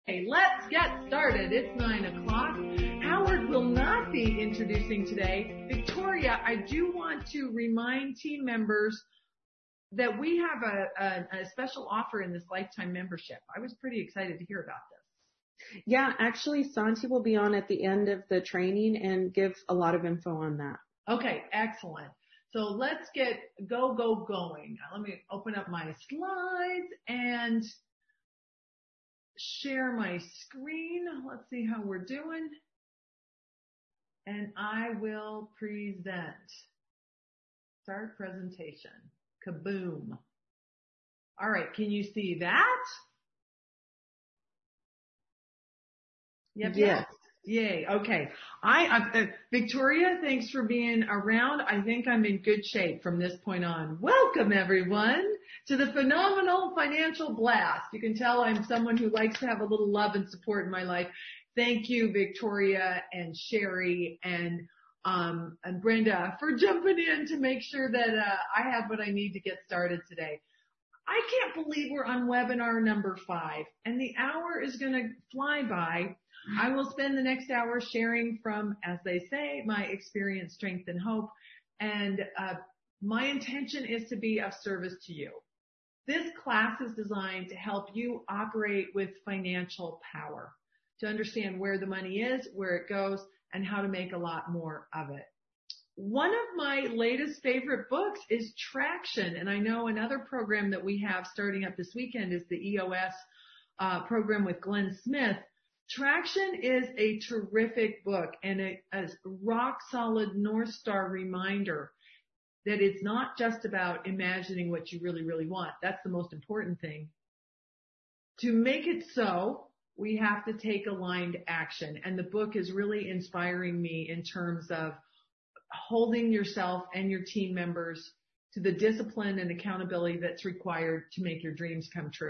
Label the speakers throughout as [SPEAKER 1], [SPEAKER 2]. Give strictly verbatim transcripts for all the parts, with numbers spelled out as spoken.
[SPEAKER 1] Let's get started. It's nine o'clock. Howard will not be introducing today. Victoria, I do want to remind team members that we have a, a, a special offer in this lifetime membership. I was pretty excited to hear about this.
[SPEAKER 2] Yeah, actually, Santi will be on at the end of the training and give a lot of info on that.
[SPEAKER 1] Okay, excellent. So let's get go, go, going. Let me open up my slides and share my screen. Let's see how we're doing. And I will present. Start presentation. Kaboom. All right, can you see that? Yep,
[SPEAKER 2] yes.
[SPEAKER 1] Yay. Okay. I, uh, Victoria, thanks for being around. I think I'm in good shape from this point on. Welcome everyone to the Phenomenal Financial Blast. You can tell I'm someone who likes to have a little love and support in my life. Thank you, Victoria and Sherry and, um, and Brenda for jumping in to make sure that, uh, I have what I need to get started today. I can't believe we're on webinar number five and the hour is going to fly by. I will spend the next hour sharing from, as they say, my experience, strength, and hope. And uh, my intention is to be of service to you. This class is designed to help you operate with financial power, to understand where the money is, where it goes, and how to make a lot more of it. One of my latest favorite books is Traction, and I know another program that we have starting up this weekend is the E O S uh, program with Glenn Smith. Traction is a terrific book and a, a rock solid North Star reminder that it's not just about imagining what you really, really want. That's the most important thing. To make it so, we have to take aligned action. And the book is really inspiring me in terms of holding yourself and your team members to the discipline and accountability that's required to make your dreams come true.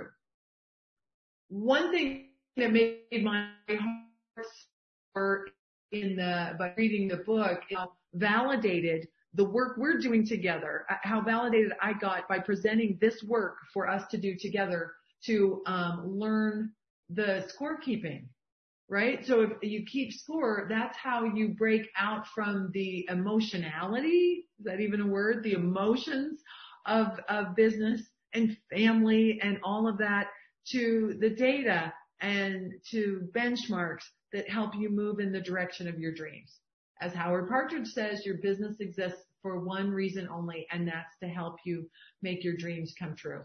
[SPEAKER 1] One thing that made my heart soar in the, by reading the book, you know, validated the work we're doing together, how validated I got by presenting this work for us to do together to um, learn the scorekeeping, right? So if you keep score, that's how you break out from the emotionality, is that even a word? The emotions of, of business and family and all of that to the data and to benchmarks that help you move in the direction of your dreams. As Howard Partridge says, your business exists for one reason only, and that's to help you make your dreams come true.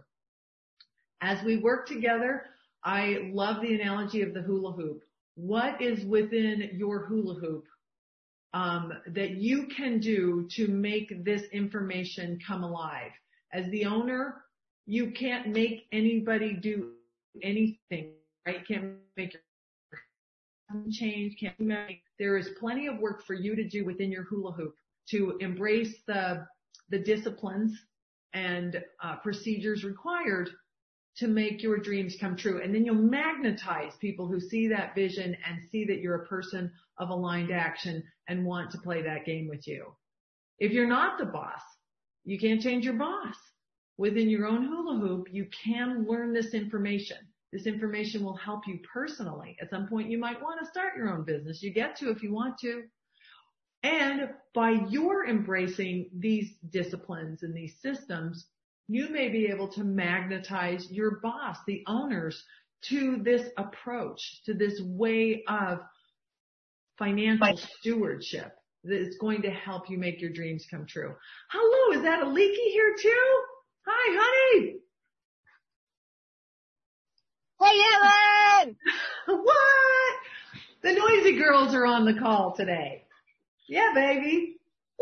[SPEAKER 1] As we work together, I love the analogy of the hula hoop. What is within your hula hoop um, that you can do to make this information come alive? As the owner, you can't make anybody do anything. Right? You can't make your change, can't make, there is plenty of work for you to do within your hula hoop to embrace the, the disciplines and uh, procedures required to make your dreams come true. And then you'll magnetize people who see that vision and see that you're a person of aligned action and want to play that game with you. If you're not the boss, you can't change your boss. Within your own hula hoop, you can learn this information. This information will help you personally. At some point, you might want to start your own business. You get to if you want to. And by your embracing these disciplines and these systems, you may be able to magnetize your boss, the owners, to this approach, to this way of financial stewardship that is going to help you make your dreams come true. Hello, is that Aliki here too? Hi, honey.
[SPEAKER 3] Hey, Ellen!
[SPEAKER 1] What? The noisy girls are on the call today. Yeah, baby.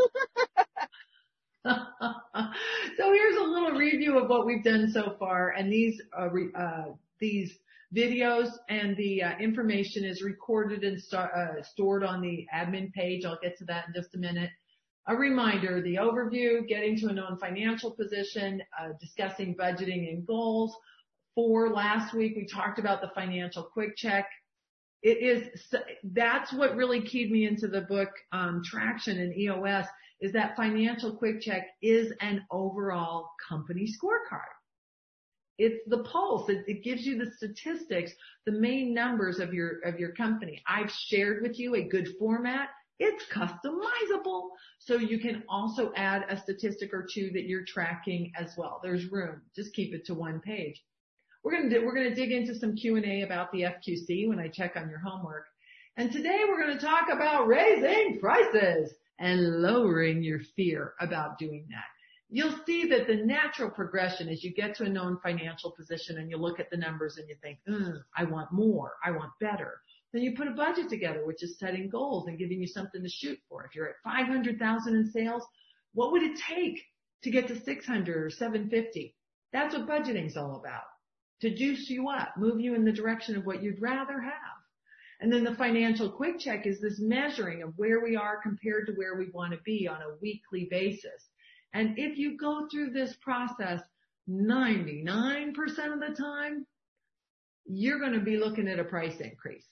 [SPEAKER 1] So here's a little review of what we've done so far, and these uh, re, uh, these videos and the uh, information is recorded and st- uh, stored on the admin page. I'll get to that in just a minute. A reminder, the overview, getting to a known financial position, uh, discussing budgeting and goals. For last week, we talked about the financial quick check. It is, that's what really keyed me into the book, um, Traction and E O S, is that financial quick check is an overall company scorecard. It's the pulse. It, it gives you the statistics, the main numbers of your, of your company. I've shared with you a good format. It's customizable. So you can also add a statistic or two that you're tracking as well. There's room. Just keep it to one page. We're going to, we're going to dig into some Q and A about the F Q C when I check on your homework. And today we're going to talk about raising prices and lowering your fear about doing that. You'll see that the natural progression is you get to a known financial position and you look at the numbers and you think, mm, I want more, I want better. Then you put a budget together, which is setting goals and giving you something to shoot for. If you're at five hundred thousand in sales, what would it take to get to six hundred or seven fifty? That's what budgeting is all about. To juice you up, move you in the direction of what you'd rather have. And then the financial quick check is this measuring of where we are compared to where we want to be on a weekly basis. And if you go through this process ninety-nine percent of the time, you're going to be looking at a price increase.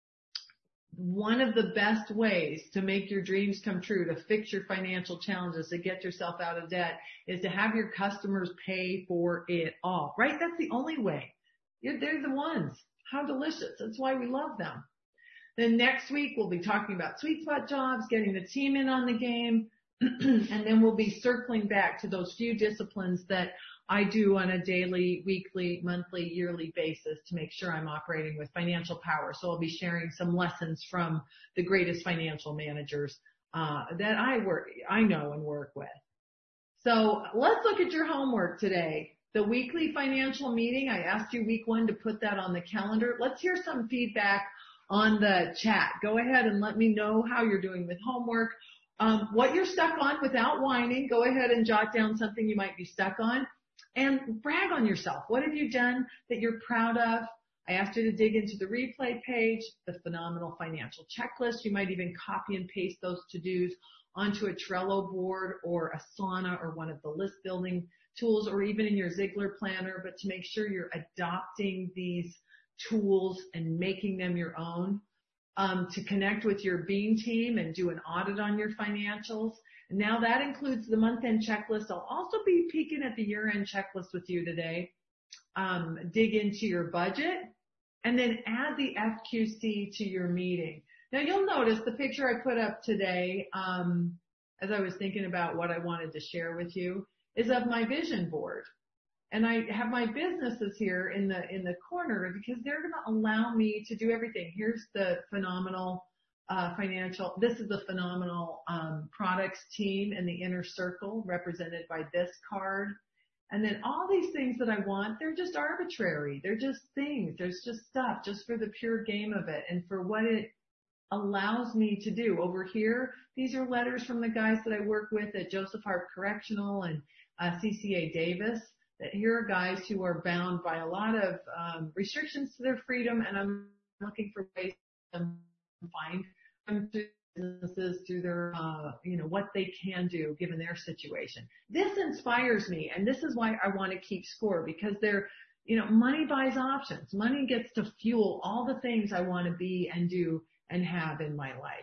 [SPEAKER 1] One of the best ways to make your dreams come true, to fix your financial challenges, to get yourself out of debt, is to have your customers pay for it all, right? That's the only way. You're, they're the ones. How delicious. That's why we love them. Then next week, we'll be talking about sweet spot jobs, getting the team in on the game, and then we'll be circling back to those few disciplines that I do on a daily, weekly, monthly, yearly basis to make sure I'm operating with financial power. So I'll be sharing some lessons from the greatest financial managers uh, that I work, I know and work with. So let's look at your homework today. The weekly financial meeting, I asked you week one to put that on the calendar. Let's hear some feedback on the chat. Go ahead and let me know how you're doing with homework. Um, what you're stuck on without whining, go ahead and jot down something you might be stuck on and brag on yourself. What have you done that you're proud of? I asked you to dig into the replay page, the Phenomenal Financial Checklist. You might even copy and paste those to-dos onto a Trello board or Asana or one of the list building tools or even in your Ziegler planner, but to make sure you're adopting these tools and making them your own. Um, to connect with your Beam team and do an audit on your financials. Now that includes the month-end checklist. I'll also be peeking at the year-end checklist with you today. Um, dig into your budget and then add the F Q C to your meeting. Now you'll notice the picture I put up today, um, as I was thinking about what I wanted to share with you, is of my vision board. And I have my businesses here in the, in the corner because they're going to allow me to do everything. Here's the Phenomenal, uh, financial, this is the Phenomenal, um, products team in the inner circle represented by this card. And then all these things that I want, they're just arbitrary. They're just things. There's just stuff just for the pure game of it and for what it allows me to do. Over here, these are letters from the guys that I work with at Joseph Hart Correctional and, uh, C C A Davis. That here are guys who are bound by a lot of um, restrictions to their freedom, and I'm looking for ways to find them through businesses, through their, uh, you know, what they can do given their situation. This inspires me, and this is why I want to keep score because they're, you know, money buys options. Money gets to fuel all the things I want to be and do and have in my life.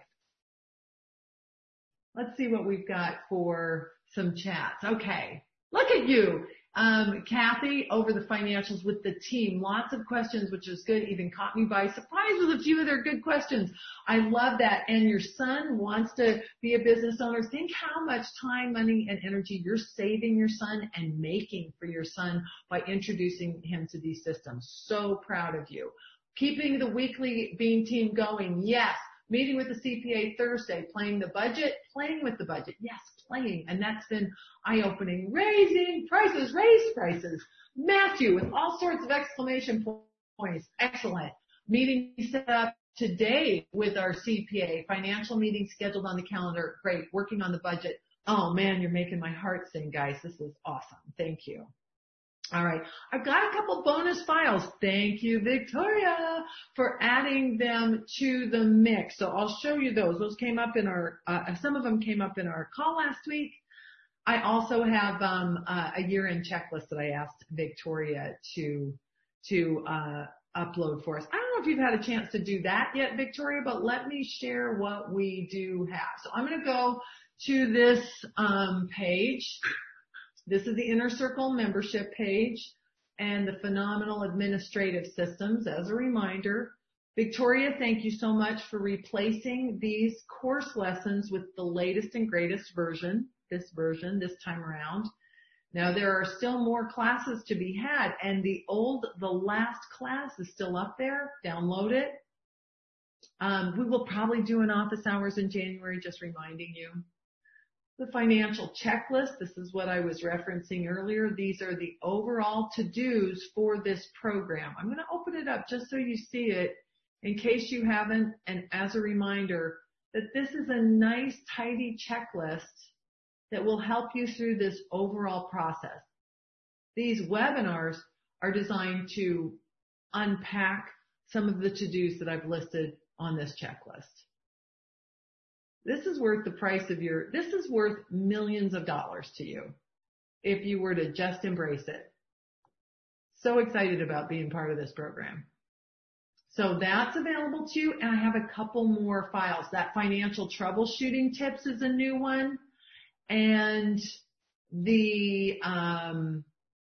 [SPEAKER 1] Let's see what we've got for some chats. Okay, look at you. Um, Kathy over the financials with the team. Lots of questions, which is good. Even caught me by surprise with a few of their good questions. I love that. And your son wants to be a business owner. Think how much time, money, and energy you're saving your son and making for your son by introducing him to these systems. So proud of you. Keeping the weekly Beam team going. Yes. Meeting with the C P A Thursday. Playing the budget. Playing with the budget. Yes. Playing, and that's been eye-opening. Raising prices, raise prices. Matthew with all sorts of exclamation points. Excellent. Meeting set up today with our C P A. Financial meeting scheduled on the calendar. Great. Working on the budget. Oh man, you're making my heart sing, guys. This is awesome. Thank you. All right. I've got a couple bonus files. Thank you, Victoria, for adding them to the mix. So I'll show you those. Those came up in our, uh, some of them came up in our call last week. I also have, um, uh, a year-end checklist that I asked Victoria to, to, uh, upload for us. I don't know if you've had a chance to do that yet, Victoria, but let me share what we do have. So I'm going to go to this, um, page. This is the Inner Circle membership page. and the phenomenal administrative systems. As a reminder, Victoria, thank you so much for replacing these course lessons with the latest and greatest version, this version, this time around. Now, there are still more classes to be had, and the old, the last class is still up there. Download it. Um, we will probably do an office hours in January, just reminding you. The financial checklist, this is what I was referencing earlier. These are the overall to-dos for this program. I'm going to open it up just so you see it in case you haven't, and as a reminder that this is a nice, tidy checklist that will help you through this overall process. These webinars are designed to unpack some of the to-dos that I've listed on this checklist. This is worth the price of your, this is worth millions of dollars to you if you were to just embrace it. So excited about being part of this program. So that's available to you, and I have a couple more files. That financial troubleshooting tips is a new one, and the um,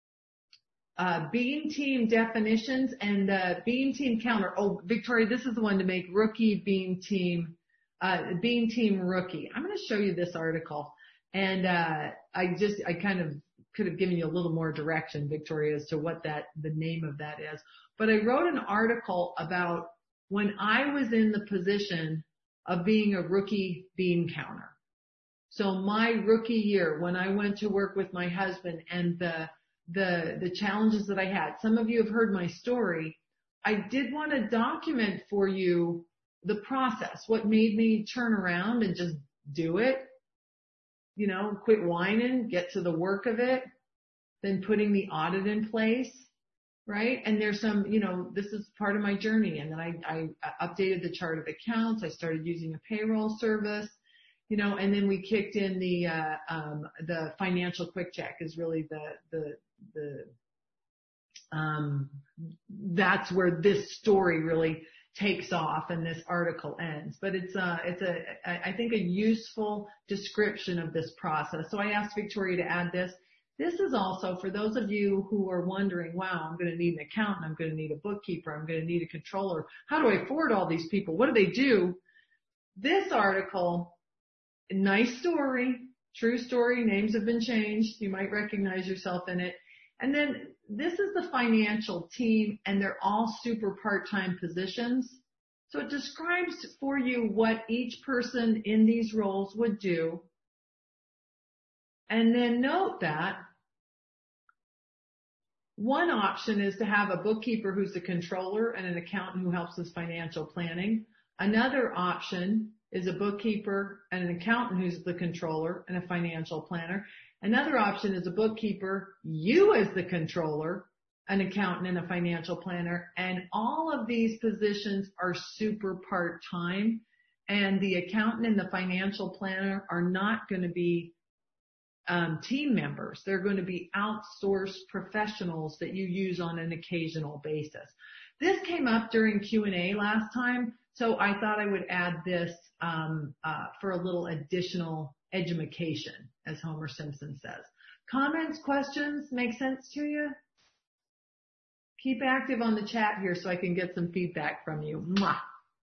[SPEAKER 1] uh, Bean Team definitions and the Bean Team counter. Oh, Victoria, this is the one to make rookie Bean Team, uh, Bean Team rookie. I'm going to show you this article, and uh, I just I kind of could have given you a little more direction, Victoria, as to what that the name of that is. But I wrote an article about when I was in the position of being a rookie bean counter. So my rookie year, when I went to work with my husband and the, the, the challenges that I had, some of you have heard my story. I did want to document for you the process, what made me turn around and just do it. You know, quit whining, get to the work of it, then putting the audit in place. Right? And there's some, you know, this is part of my journey. And then I, I updated the chart of accounts. I started using a payroll service, you know, and then we kicked in the, uh, um, the financial quick check is really the, the, the, um, that's where this story really takes off and this article ends. But it's, uh, it's a, I think a useful description of this process. So I asked Victoria to add this. This is also for those of you who are wondering, wow, I'm going to need an accountant, I'm going to need a bookkeeper, I'm going to need a controller. How do I afford all these people? What do they do? This article, nice story, true story, names have been changed. You might recognize yourself in it. And then this is the financial team, and they're all super part-time positions. So it describes for you what each person in these roles would do. And then note that one option is to have a bookkeeper who's the controller and an accountant who helps with financial planning. Another option is a bookkeeper and an accountant who's the controller and a financial planner. Another option is a bookkeeper, you as the controller, an accountant and a financial planner. And all of these positions are super part-time, and the accountant and the financial planner are not going to be Um, team members. They're going to be outsourced professionals that you use on an occasional basis. This came up during Q and A last time, so I thought I would add this um, uh, for a little additional edumacation, as Homer Simpson says. Comments, questions, make sense to you? Keep active on the chat here so I can get some feedback from you. Mwah.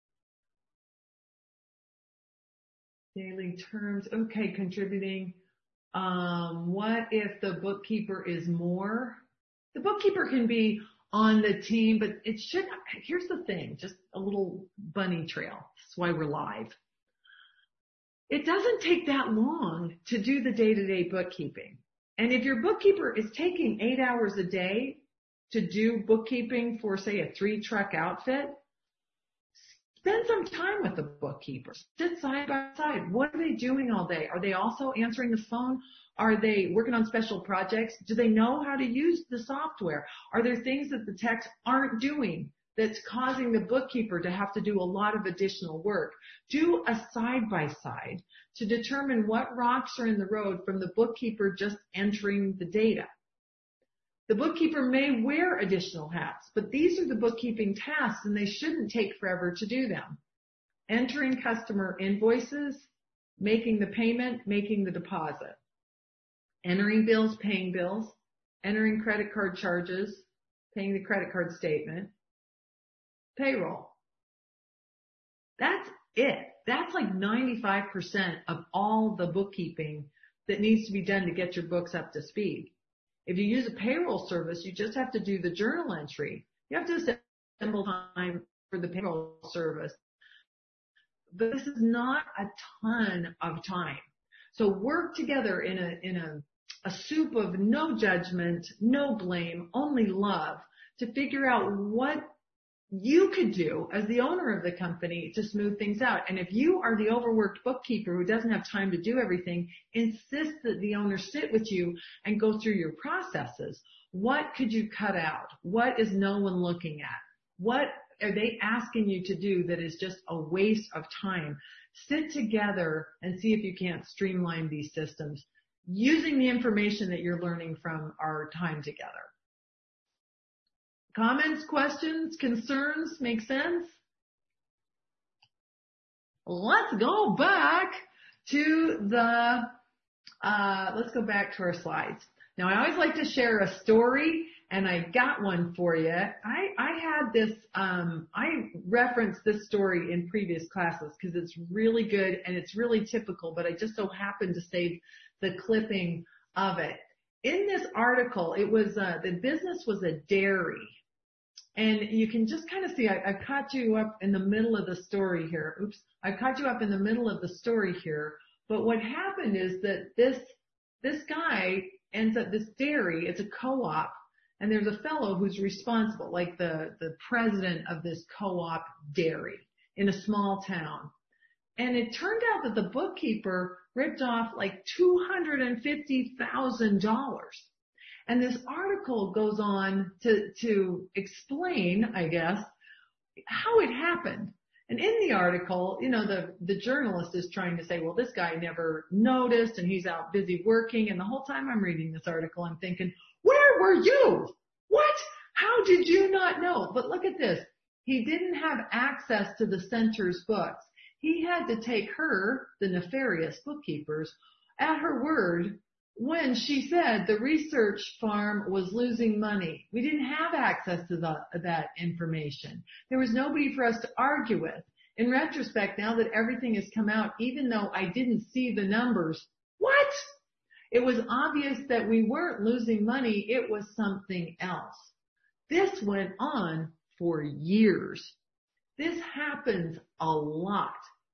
[SPEAKER 1] Daily terms. Okay, contributing. Um, what if the bookkeeper is more? The bookkeeper can be on the team, but it should, here's the thing, just a little bunny trail. That's why we're live. It doesn't take that long to do the day-to-day bookkeeping. And if your bookkeeper is taking eight hours a day to do bookkeeping for, say, a three-truck outfit, spend some time with the bookkeeper. Sit side by side. What are they doing all day? Are they also answering the phone? Are they working on special projects? Do they know how to use the software? Are there things that the techs aren't doing that's causing the bookkeeper to have to do a lot of additional work? Do a side by side to determine what rocks are in the road from the bookkeeper just entering the data. The bookkeeper may wear additional hats, but these are the bookkeeping tasks, and they shouldn't take forever to do them. Entering customer invoices, making the payment, making the deposit, entering bills, paying bills, entering credit card charges, paying the credit card statement, payroll. That's it. That's like ninety-five percent of all the bookkeeping that needs to be done to get your books up to speed. If you use a payroll service, you just have to do the journal entry. You have to assemble time for the payroll service. But this is not a ton of time. So work together in a, in a, a soup of no judgment, no blame, only love to figure out what you could do as the owner of the company to smooth things out. And if you are the overworked bookkeeper who doesn't have time to do everything, insist that the owner sit with you and go through your processes. What could you cut out? What is no one looking at? What are they asking you to do that is just a waste of time? Sit together and see if you can't streamline these systems using the information that you're learning from our time together. Comments, questions, concerns, make sense? Let's go back to the, uh, let's go back to our slides. Now, I always like to share a story, and I got one for you. I, I had this, um, I referenced this story in previous classes because it's really good and it's really typical, but I just so happened to save the clipping of it. In this article, it was, uh, the business was a dairy. And you can just kind of see, I, I caught you up in the middle of the story here. Oops, I caught you up in the middle of the story here. But what happened is that this, this guy ends up, this dairy, it's a co-op, and there's a fellow who's responsible, like the, the president of this co-op dairy in a small town. And it turned out that the bookkeeper ripped off like two hundred fifty thousand dollars. And this article goes on to, to explain, I guess, how it happened. And in the article, you know, the, the journalist is trying to say, well, this guy never noticed and he's out busy working. And the whole time I'm reading this article, I'm thinking, where were you? What? How did you not know? But look at this. He didn't have access to the center's books. He had to take her, the nefarious bookkeepers, at her word when she said the research farm was losing money. We didn't have access to the, that information. There was nobody for us to argue with. In retrospect, now that everything has come out, even though I didn't see the numbers, what? It was obvious that we weren't losing money. It was something else. This went on for years. This happens a lot.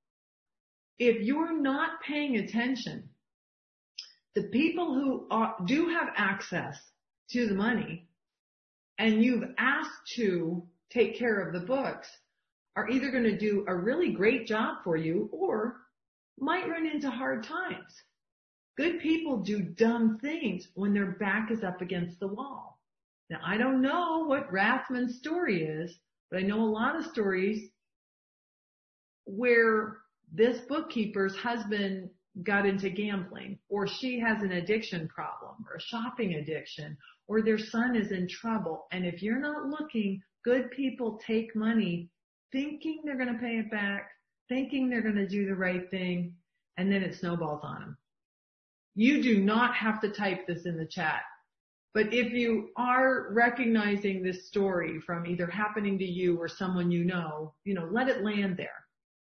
[SPEAKER 1] If you're not paying attention, the people who are, do have access to the money and you've asked to take care of the books are either going to do a really great job for you or might run into hard times. Good people do dumb things when their back is up against the wall. Now, I don't know what Rathman's story is, but I know a lot of stories where this bookkeeper's husband got into gambling, or she has an addiction problem, or a shopping addiction, or their son is in trouble. And if you're not looking, good people take money thinking they're going to pay it back, thinking they're going to do the right thing, and then it snowballs on them. You do not have to type this in the chat. But if you are recognizing this story from either happening to you or someone you know, you know, let it land there.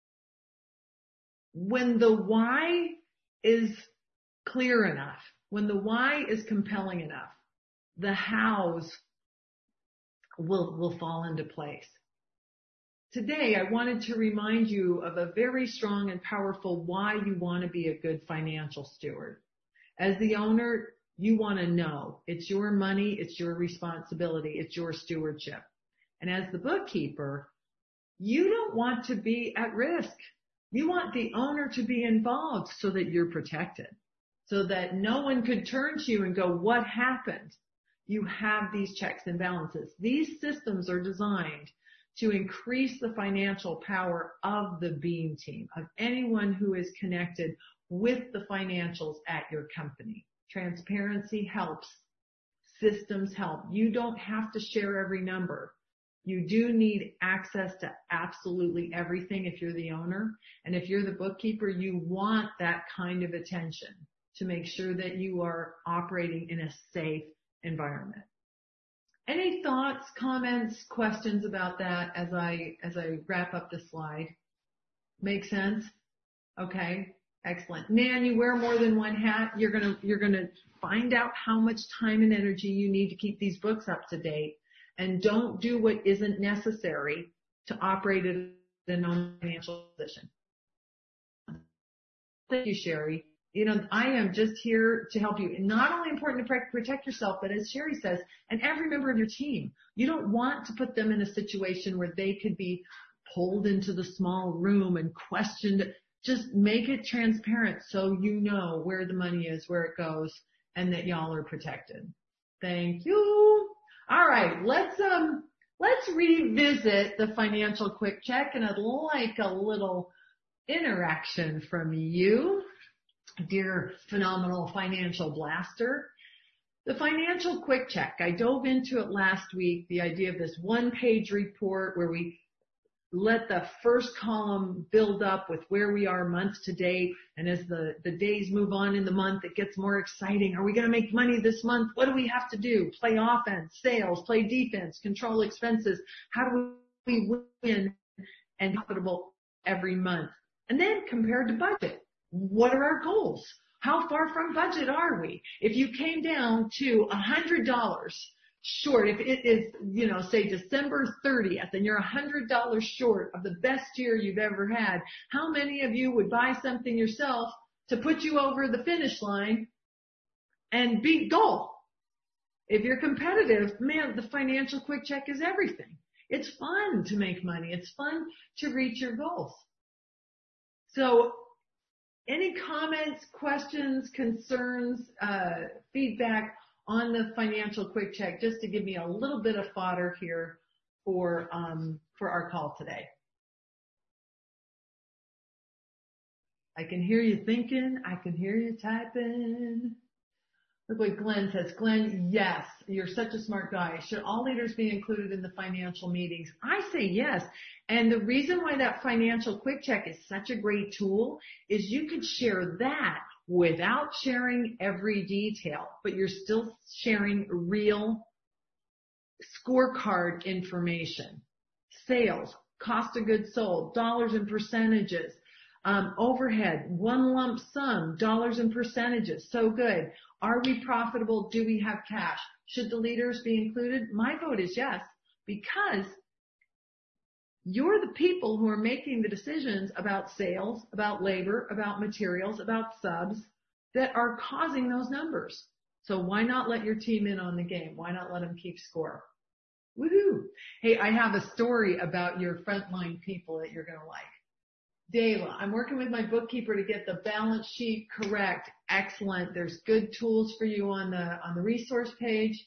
[SPEAKER 1] When the why is clear enough, when the why is compelling enough, the hows will, will fall into place. Today, I wanted to remind you of a very strong and powerful why you want to be a good financial steward. As the owner, you want to know it's your money, it's your responsibility, it's your stewardship. And as the bookkeeper, you don't want to be at risk. You want the owner to be involved so that you're protected, so that no one could turn to you and go, what happened? You have these checks and balances. These systems are designed to increase the financial power of the Beam team, of anyone who is connected with the financials at your company. Transparency helps. Systems help. You don't have to share every number. You do need access to absolutely everything if you're the owner. And if you're the bookkeeper, you want that kind of attention to make sure that you are operating in a safe environment. Any thoughts, comments, questions about that as I, as I wrap up the slide? Make sense? Okay. Excellent. Nan, you wear more than one hat. You're going to, you're going to find out how much time and energy you need to keep these books up to date, and don't do what isn't necessary to operate in a non-financial position. Thank you, Sherry. You know, I am just here to help you. Not only important to protect yourself, but as Sherry says, and every member of your team, you don't want to put them in a situation where they could be pulled into the small room and questioned. Just make it transparent so you know where the money is, where it goes, and that y'all are protected. Thank you. All right, let's um let's revisit the financial quick check, and I'd like a little interaction from you, dear phenomenal financial blaster. The financial quick check, I dove into it last week, the idea of this one-page report where we let the first column build up with where we are month to date, and as the, the days move on in the month, it gets more exciting. Are we going to make money this month? What do we have to do? Play offense, sales, play defense, control expenses. How do we win and be profitable every month? And then compared to budget, what are our goals? How far from budget are we? If you came down to one hundred dollars short, if it is, you know, say December thirtieth, and you're one hundred dollars short of the best year you've ever had, how many of you would buy something yourself to put you over the finish line and beat goal? If you're competitive, man, the financial quick check is everything. It's fun to make money. It's fun to reach your goals. So any comments, questions, concerns, uh, feedback on the financial quick check, just to give me a little bit of fodder here for, um, for our call today? I can hear you thinking. I can hear you typing. Look what Glenn says. Glenn, yes, you're such a smart guy. Should all leaders be included in the financial meetings? I say yes. And the reason why that financial quick check is such a great tool is you could share that without sharing every detail, but you're still sharing real scorecard information. Sales, cost of goods sold, dollars and percentages. Um, overhead, one lump sum, dollars and percentages. So good. Are we profitable? Do we have cash? Should the leaders be included? My vote is yes, because you're the people who are making the decisions about sales, about labor, about materials, about subs that are causing those numbers. So why not let your team in on the game? Why not let them keep score? Woohoo! Hey, I have a story about your frontline people that you're going to like. Dayla, I'm working with my bookkeeper to get the balance sheet correct. Excellent. There's good tools for you on the on the resource page.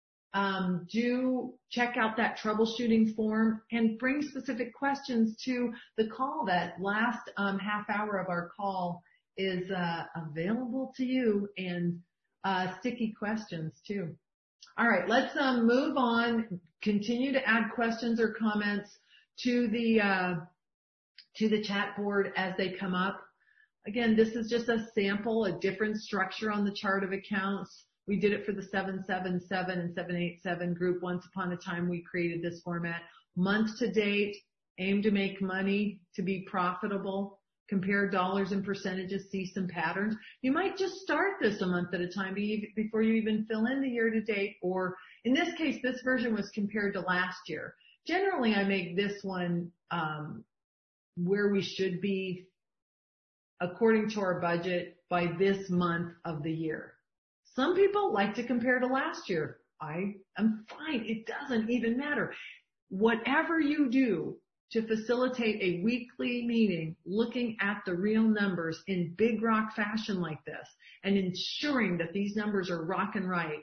[SPEAKER 1] Um, do check out that troubleshooting form and bring specific questions to the call. That last um, half hour of our call is uh, available to you, and uh, sticky questions too. All right, let's um, move on. Continue to add questions or comments to the uh, to the chat board as they come up. Again, this is just a sample, a different structure on the chart of accounts. We did it for the seven seven seven and seven eight seven group. Once upon a time, we created this format. Month to date, aim to make money, to be profitable, compare dollars and percentages, see some patterns. You might just start this a month at a time before you even fill in the year to date, or in this case, this version was compared to last year. Generally, I make this one um, where we should be according to our budget by this month of the year. Some people like to compare to last year. I am fine. It doesn't even matter. Whatever you do to facilitate a weekly meeting, looking at the real numbers in big rock fashion like this and ensuring that these numbers are rocking right,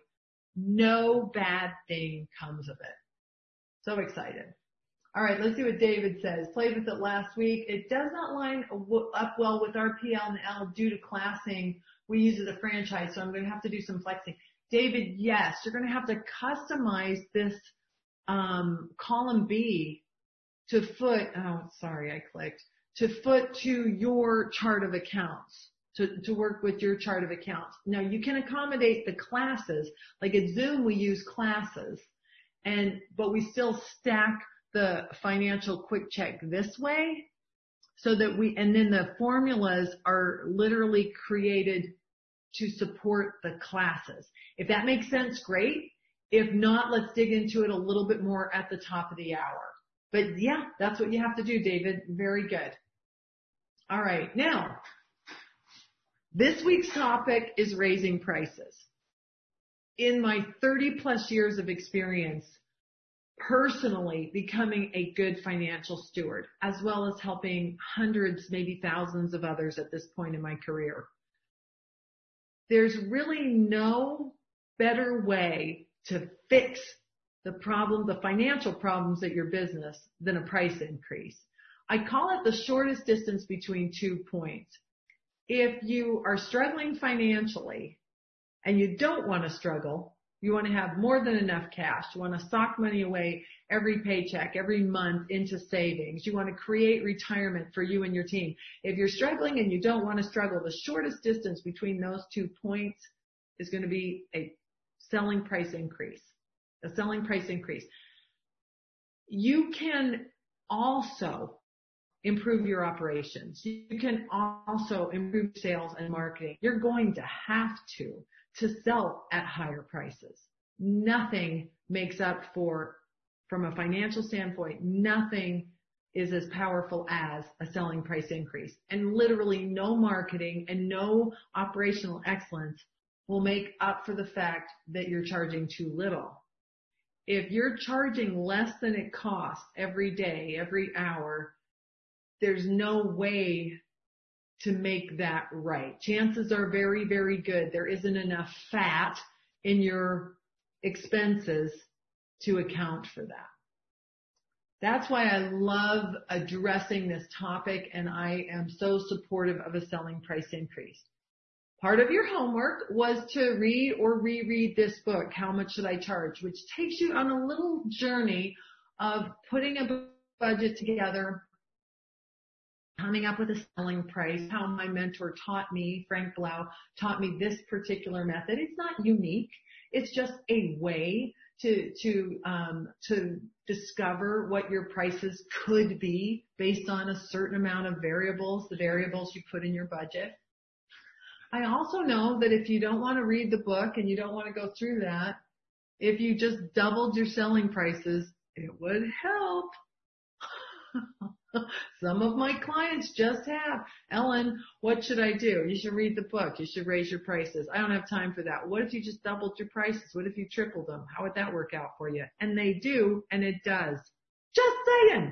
[SPEAKER 1] no bad thing comes of it. So excited. All right, let's see what David says. Played with it last week. It does not line up well with our P L and L due to classing. We use it as a franchise, so I'm going to have to do some flexing. David, yes, you're going to have to customize this um, column B to foot. Oh, sorry, I clicked. To foot to your chart of accounts, to, to work with your chart of accounts. Now, you can accommodate the classes. Like at Zoom, we use classes. And, but we still stack the financial quick check this way so that we, and then the formulas are literally created to support the classes. If that makes sense, great. If not, let's dig into it a little bit more at the top of the hour. But yeah, that's what you have to do, David. Very good. All right. Now, this week's topic is raising prices. In my thirty plus years of experience, personally becoming a good financial steward, as well as helping hundreds, maybe thousands of others at this point in my career, there's really no better way to fix the problem, the financial problems at your business than a price increase. I call it the shortest distance between two points. If you are struggling financially and you don't want to struggle, you want to have more than enough cash, you want to sock money away every paycheck, every month into savings, you want to create retirement for you and your team. If you're struggling and you don't want to struggle, the shortest distance between those two points is going to be a selling price increase. A selling price increase. You can also improve your operations. You can also improve sales and marketing. You're going to have to, to sell at higher prices. Nothing makes up for, from a financial standpoint, nothing is as powerful as a selling price increase. And literally no marketing and no operational excellence will make up for the fact that you're charging too little. If you're charging less than it costs every day, every hour, there's no way to make that right. Chances are very, very good there isn't enough fat in your expenses to account for that. That's why I love addressing this topic, and I am so supportive of a selling price increase. Part of your homework was to read or reread this book, How Much Should I Charge?, which takes you on a little journey of putting a budget together, coming up with a selling price, how my mentor taught me, Frank Blau, taught me this particular method. It's not unique. It's just a way to, to, um, to discover what your prices could be based on a certain amount of variables, the variables you put in your budget. I also know that if you don't want to read the book and you don't want to go through that, if you just doubled your selling prices, it would help. Some of my clients just have. Ellen, what should I do? You should read the book. You should raise your prices. I don't have time for that. What if you just doubled your prices? What if you tripled them? How would that work out for you? And they do, and it does. Just saying.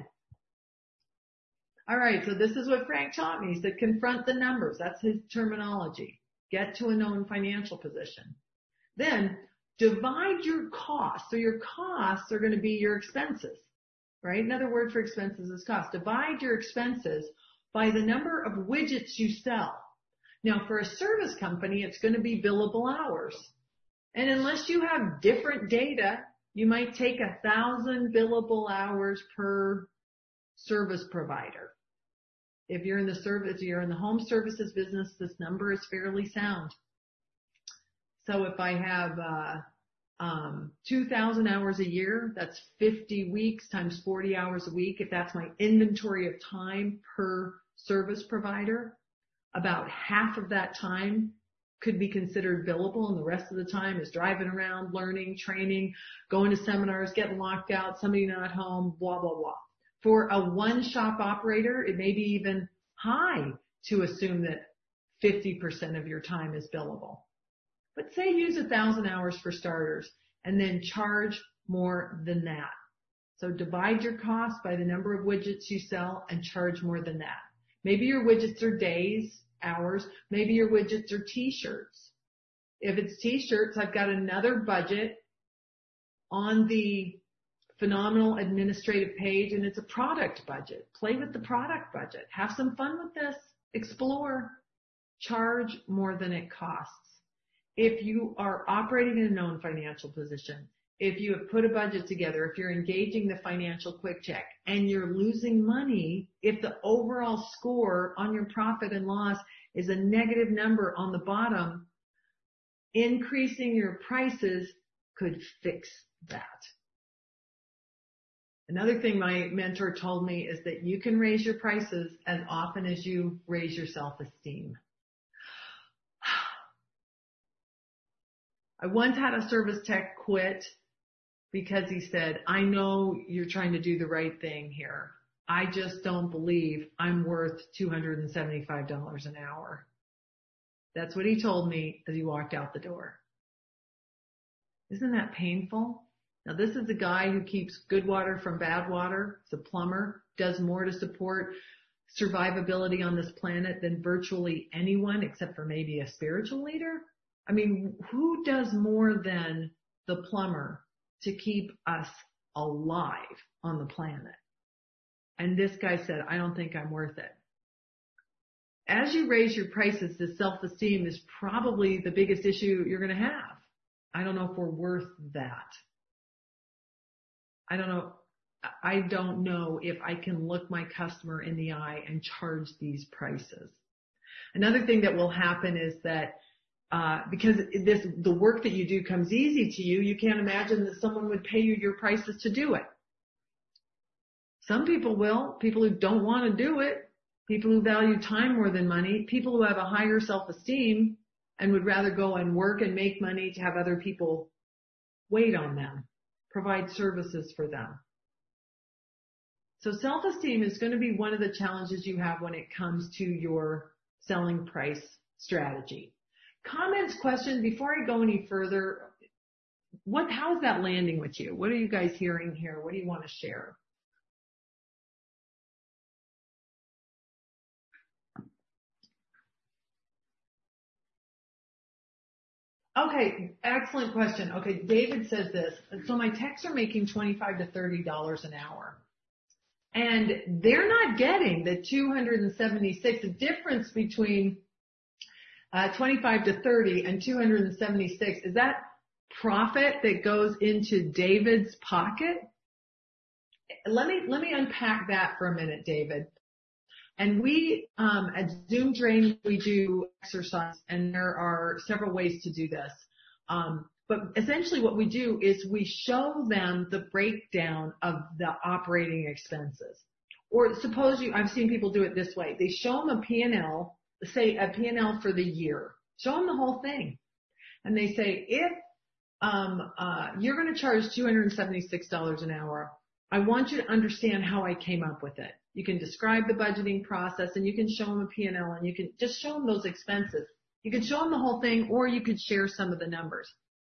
[SPEAKER 1] All right, so this is what Frank taught me. He said, confront the numbers. That's his terminology. Get to a known financial position. Then divide your costs. So your costs are going to be your expenses, right? Another word for expenses is cost. Divide your expenses by the number of widgets you sell. Now, for a service company, it's going to be billable hours. And unless you have different data, you might take a thousand billable hours per service provider. If you're in the service, you're in the home services business, this number is fairly sound. So if I have uh, um, two thousand hours a year, that's fifty weeks times forty hours a week. If that's my inventory of time per service provider, about half of that time could be considered billable, and the rest of the time is driving around, learning, training, going to seminars, getting locked out, somebody not home, blah, blah, blah. For a one-shop operator, it may be even high to assume that fifty percent of your time is billable. But say use one thousand hours for starters and then charge more than that. So divide your cost by the number of widgets you sell and charge more than that. Maybe your widgets are days, hours. Maybe your widgets are t-shirts. If it's t-shirts, I've got another budget on the Phenomenal administrative page, and it's a product budget. Play with the product budget. Have some fun with this. Explore. Charge more than it costs. If you are operating in a known financial position, if you have put a budget together, if you're engaging the financial quick check and you're losing money, if the overall score on your profit and loss is a negative number on the bottom, increasing your prices could fix that. Another thing my mentor told me is that you can raise your prices as often as you raise your self-esteem. I once had a service tech quit because he said, I know you're trying to do the right thing here. I just don't believe I'm worth two hundred seventy-five dollars an hour. That's what he told me as he walked out the door. Isn't that painful? Now, this is a guy who keeps good water from bad water. He's a plumber, does more to support survivability on this planet than virtually anyone except for maybe a spiritual leader. I mean, who does more than the plumber to keep us alive on the planet? And this guy said, I don't think I'm worth it. As you raise your prices, the self-esteem is probably the biggest issue you're going to have. I don't know if we're worth that. I don't know. I don't know if I can look my customer in the eye and charge these prices. Another thing that will happen is that uh, because this, the work that you do comes easy to you, you can't imagine that someone would pay you your prices to do it. Some people will, people who don't want to do it, people who value time more than money, people who have a higher self-esteem and would rather go and work and make money to have other people wait on them, provide services for them. So self-esteem is going to be one of the challenges you have when it comes to your selling price strategy. Comments, questions, before I go any further, what, how is that landing with you? What are you guys hearing here? What do you want to share? Okay, excellent question. Okay, David says this. So my techs are making twenty-five to thirty dollars an hour. And they're not getting the two hundred seventy-six. The difference between uh, twenty-five to thirty and two hundred seventy-six, is that profit that goes into David's pocket? Let me, let me unpack that for a minute, David. And we, um, at Zoom Drain, we do exercise, and there are several ways to do this. Um, but essentially what we do is we show them the breakdown of the operating expenses. Or suppose you, I've seen people do it this way. They show them a P and L, say a P and L for the year. Show them the whole thing. And they say, if, um, uh, you're going to charge two hundred seventy-six dollars an hour, I want you to understand how I came up with it. You can describe the budgeting process, and you can show them a P and L, and you can just show them those expenses. You can show them the whole thing, or you could share some of the numbers.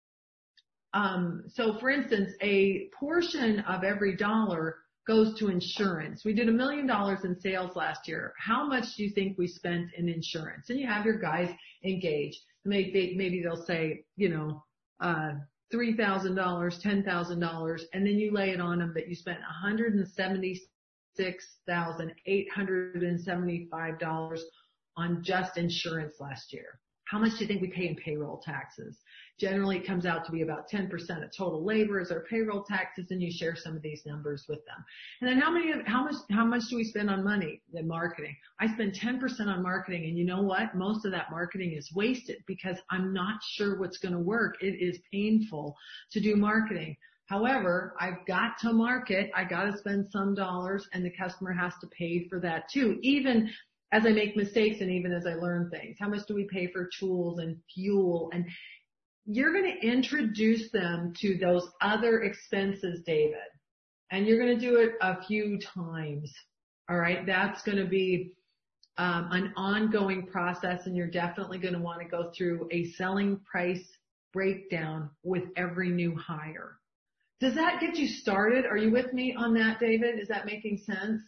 [SPEAKER 1] Um, so for instance, a portion of every dollar goes to insurance. We did a million dollars in sales last year. How much do you think we spent in insurance? And you have your guys engage. Maybe, maybe they'll say, you know, uh, three thousand dollars, ten thousand dollars, and then you lay it on them that you spent one hundred seventy-six thousand eight hundred seventy-five dollars on just insurance last year. How much do you think we pay in payroll taxes? Generally, it comes out to be about ten percent of total labor is our payroll taxes, and you share some of these numbers with them. And then how many, how much, how much do we spend on money in marketing? I spend ten percent on marketing, and you know what? Most of that marketing is wasted because I'm not sure what's going to work. It is painful to do marketing. However, I've got to market. I got to spend some dollars, and the customer has to pay for that too, even as I make mistakes and even as I learn things. How much do we pay for tools and fuel? And you're going to introduce them to those other expenses, David, and you're going to do it a few times. All right. That's going to be um, an ongoing process, and you're definitely going to want to go through a selling price breakdown with every new hire. Does that get you started? Are you with me on that, David? Is that making sense?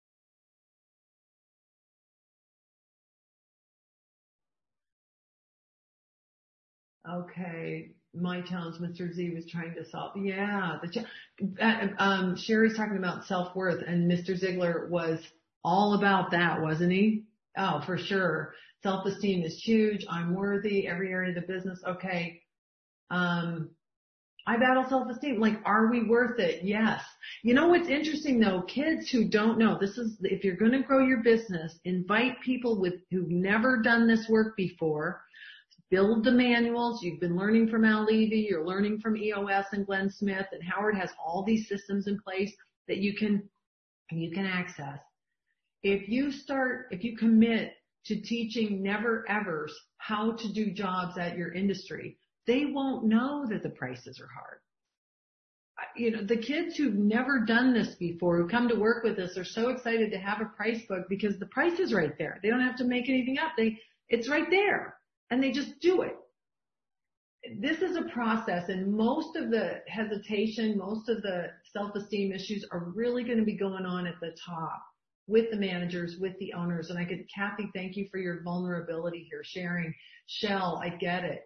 [SPEAKER 1] Okay, my challenge, Mister Z was trying to solve. Yeah, the ch- uh, um, Sherry's talking about self-worth, and Mister Ziegler was all about that, wasn't he? Oh, for sure. Self-esteem is huge. I'm worthy. Every area of the business. Okay. Um, I battle self-esteem. Like, are we worth it? Yes. You know what's interesting though? Kids who don't know, this is, if you're going to grow your business, invite people with, who've never done this work before. Build the manuals. You've been learning from Al Levy. You're learning from E O S and Glenn Smith, and Howard has all these systems in place. that you can, you can access. If you start, if you commit to teaching never evers how to do jobs at your industry, they won't know that the prices are hard. You know, the kids who've never done this before, who come to work with us, are so excited to have a price book because the price is right there. They don't have to make anything up. They, it's right there, and they just do it. This is a process, and most of the hesitation, most of the self-esteem issues are really going to be going on at the top with the managers, with the owners. And I could, Kathy, thank you for your vulnerability here, sharing. Shell, I get it.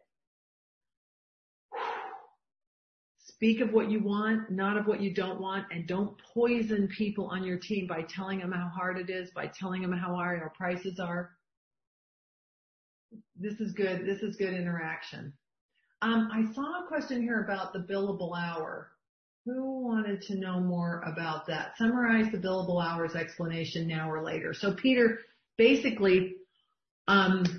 [SPEAKER 1] Speak of what you want, not of what you don't want, and don't poison people on your team by telling them how hard it is, by telling them how high our prices are. This is good. This is good interaction. Um, I saw a question here about the billable hour. Who wanted to know more about that? Summarize the billable hours explanation now or later. So Peter, basically, um,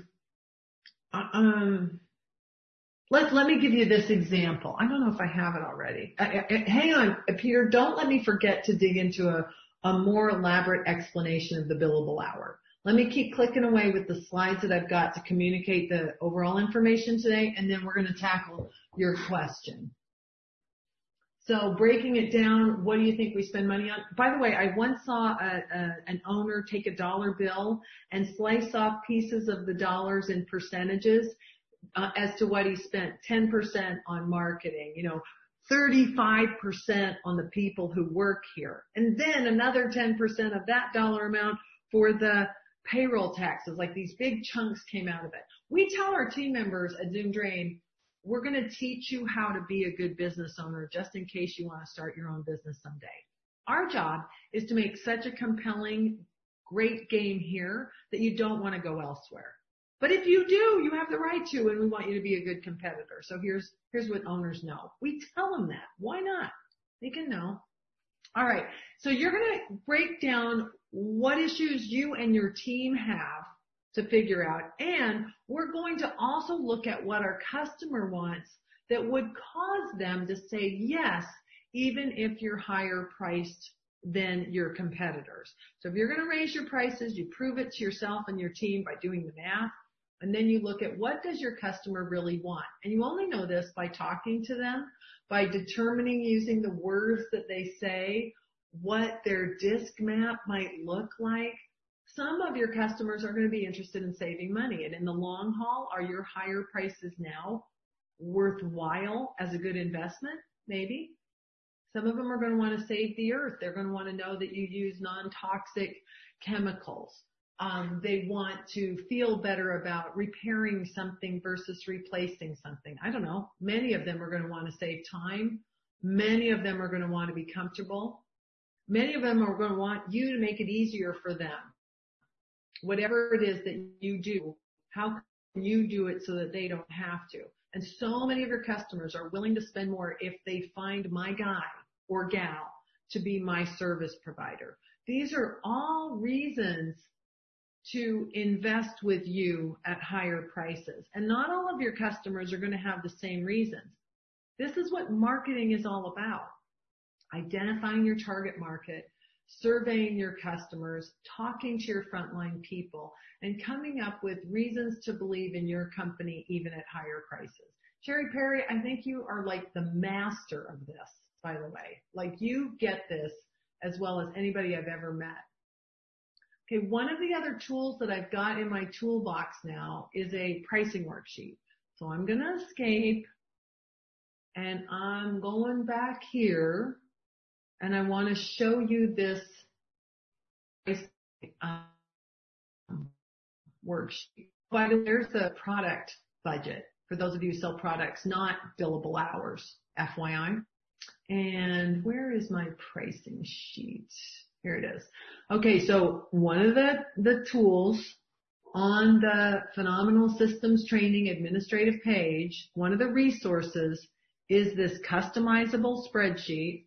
[SPEAKER 1] um, let, let me give you this example. I don't know if I have it already. I, I, hang on, Peter, don't let me forget to dig into a, a more elaborate explanation of the billable hour. Let me keep clicking away with the slides that I've got to communicate the overall information today, and then we're going to tackle your question. So breaking it down, what do you think we spend money on? By the way, I once saw a, a, an owner take a dollar bill and slice off pieces of the dollars in percentages uh, as to what he spent. ten percent on marketing, you know, thirty-five percent on the people who work here, and then another ten percent of that dollar amount for the payroll taxes. Like these big chunks came out of it. We tell our team members at Zoom Drain, we're going to teach you how to be a good business owner just in case you want to start your own business someday. Our job is to make such a compelling, great game here that you don't want to go elsewhere. But if you do, you have the right to, and we want you to be a good competitor. So here's, here's what owners know. We tell them that. Why not? They can know. All right. So you're going to break down what issues you and your team have to figure out. And we're going to also look at what our customer wants that would cause them to say yes, even if you're higher priced than your competitors. So if you're going to raise your prices, you prove it to yourself and your team by doing the math. And then you look at what does your customer really want? And you only know this by talking to them, by determining using the words that they say, what their disc map might look like. Some of your customers are going to be interested in saving money. And in the long haul, are your higher prices now worthwhile as a good investment? Maybe. Some of them are going to want to save the earth. They're going to want to know that you use non-toxic chemicals. Um, they want to feel better about repairing something versus replacing something. I don't know. Many of them are going to want to save time. Many of them are going to want to be comfortable. Many of them are going to want you to make it easier for them. Whatever it is that you do, how can you do it so that they don't have to? And so many of your customers are willing to spend more if they find my guy or gal to be my service provider. These are all reasons to invest with you at higher prices. And not all of your customers are going to have the same reasons. This is what marketing is all about. Identifying your target market, surveying your customers, talking to your frontline people, and coming up with reasons to believe in your company even at higher prices. Sherry Perry, I think you are like the master of this, by the way. Like you get this as well as anybody I've ever met. Okay, one of the other tools that I've got in my toolbox now is a pricing worksheet. So I'm going to escape, and I'm going back here, and I want to show you this um, worksheet. By the way, there's the product budget for those of you who sell products, not billable hours, F Y I. And where is my pricing sheet? Here it is. Okay, so one of the, the tools on the Phenomenal Systems Training administrative page, one of the resources is this customizable spreadsheet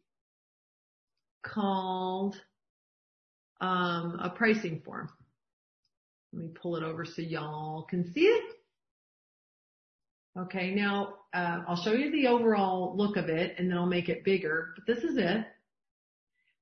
[SPEAKER 1] called um, a pricing form. Let me pull it over so y'all can see it. Okay, now uh, I'll show you the overall look of it, and then I'll make it bigger. But this is it.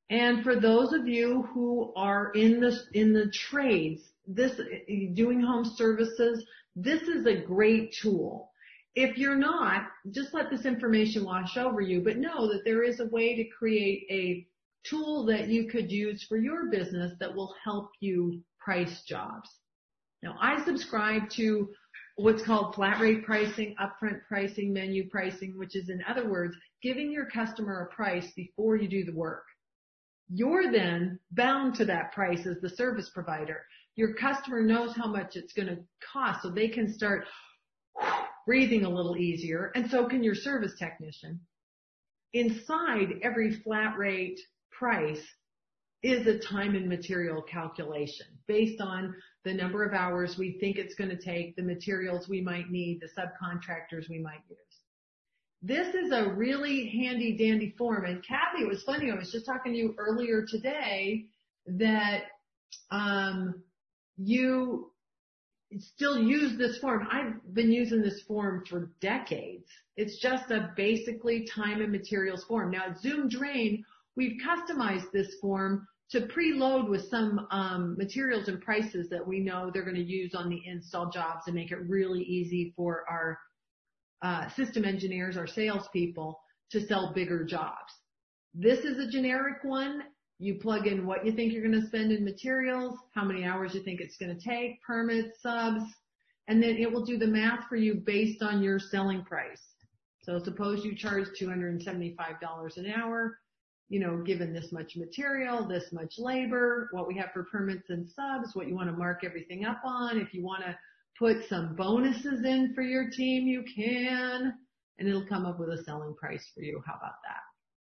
[SPEAKER 1] And for those of you who are in the, in the trades, this, doing home services, this is a great tool. If you're not, just let this information wash over you, but know that there is a way to create a tool that you could use for your business that will help you price jobs. Now, I subscribe to what's called flat rate pricing, upfront pricing, menu pricing, which is, in other words, giving your customer a price before you do the work. You're then bound to that price as the service provider. Your customer knows how much it's going to cost, so they can start breathing a little easier, and so can your service technician. Inside every flat rate price is a time and material calculation based on the number of hours we think it's going to take, the materials we might need, the subcontractors we might use. This is a really handy dandy form. And Kathy, it was funny, I was just talking to you earlier today that um, you still use this form. I've been using this form for decades. It's just a basically time and materials form. Now at Zoom Drain, we've customized this form to preload with some um, materials and prices that we know they're going to use on the install jobs and make it really easy for our uh, system engineers, our salespeople, to sell bigger jobs. This is a generic one. You plug in what you think you're going to spend in materials, how many hours you think it's going to take, permits, subs, and then it will do the math for you based on your selling price. So suppose you charge two hundred seventy-five dollars an hour, you know, given this much material, this much labor, what we have for permits and subs, what you want to mark everything up on. If you want to put some bonuses in for your team, you can, and it'll come up with a selling price for you. How about that?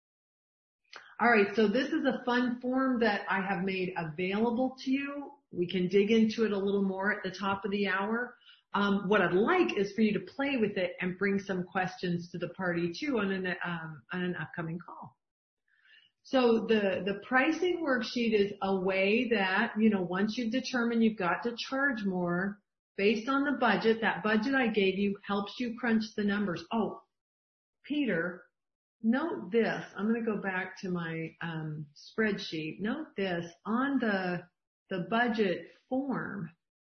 [SPEAKER 1] All right, so this is a fun form that I have made available to you. We can dig into it a little more at the top of the hour. Um, what I'd like is for you to play with it and bring some questions to the party too on an, um, on an upcoming call. So the, the pricing worksheet is a way that, you know, once you've determined you've got to charge more based on the budget, that budget I gave you helps you crunch the numbers. Oh, Peter, note this. I'm going to go back to my um, spreadsheet. Note this. On the, the budget form,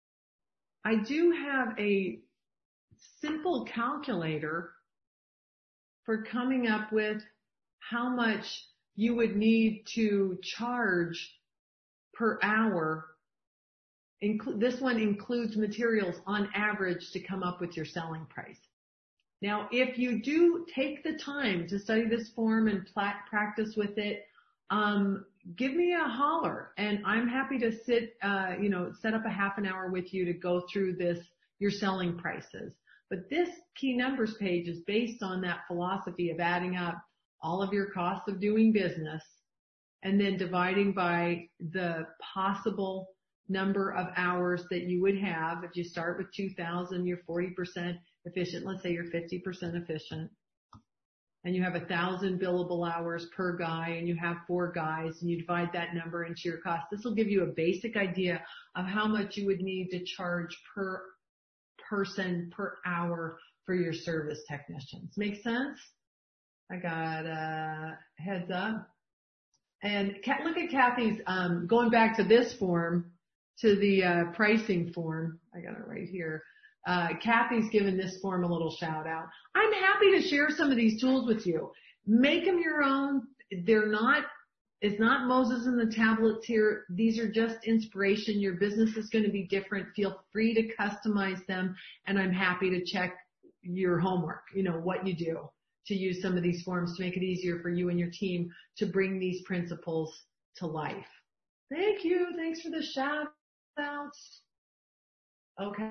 [SPEAKER 1] I do have a simple calculator for coming up with how much you would need to charge per hour. Inclu- this one includes materials on average to come up with your selling price. Now, if you do take the time to study this form and pla- practice with it, um, give me a holler, and I'm happy to sit, uh, you know, set up a half an hour with you to go through this, your selling prices. But this key numbers page is based on that philosophy of adding up all of your costs of doing business and then dividing by the possible number of hours that you would have. If you start with two thousand, you're forty percent efficient. Let's say you're fifty percent efficient and you have a thousand billable hours per guy and you have four guys and you divide that number into your cost. This will give you a basic idea of how much you would need to charge per person per hour for your service technicians. Make sense? I got a heads up. And look at Kathy's, um, going back to this form, to the uh, pricing form. I got it right here. Uh, Kathy's given this form a little shout out. I'm happy to share some of these tools with you. Make them your own. They're not, it's not Moses and the tablets here. These are just inspiration. Your business is going to be different. Feel free to customize them. And I'm happy to check your homework, you know, what you do to use some of these forms to make it easier for you and your team to bring these principles to life. Thank you. Thanks for the shout outs. Okay.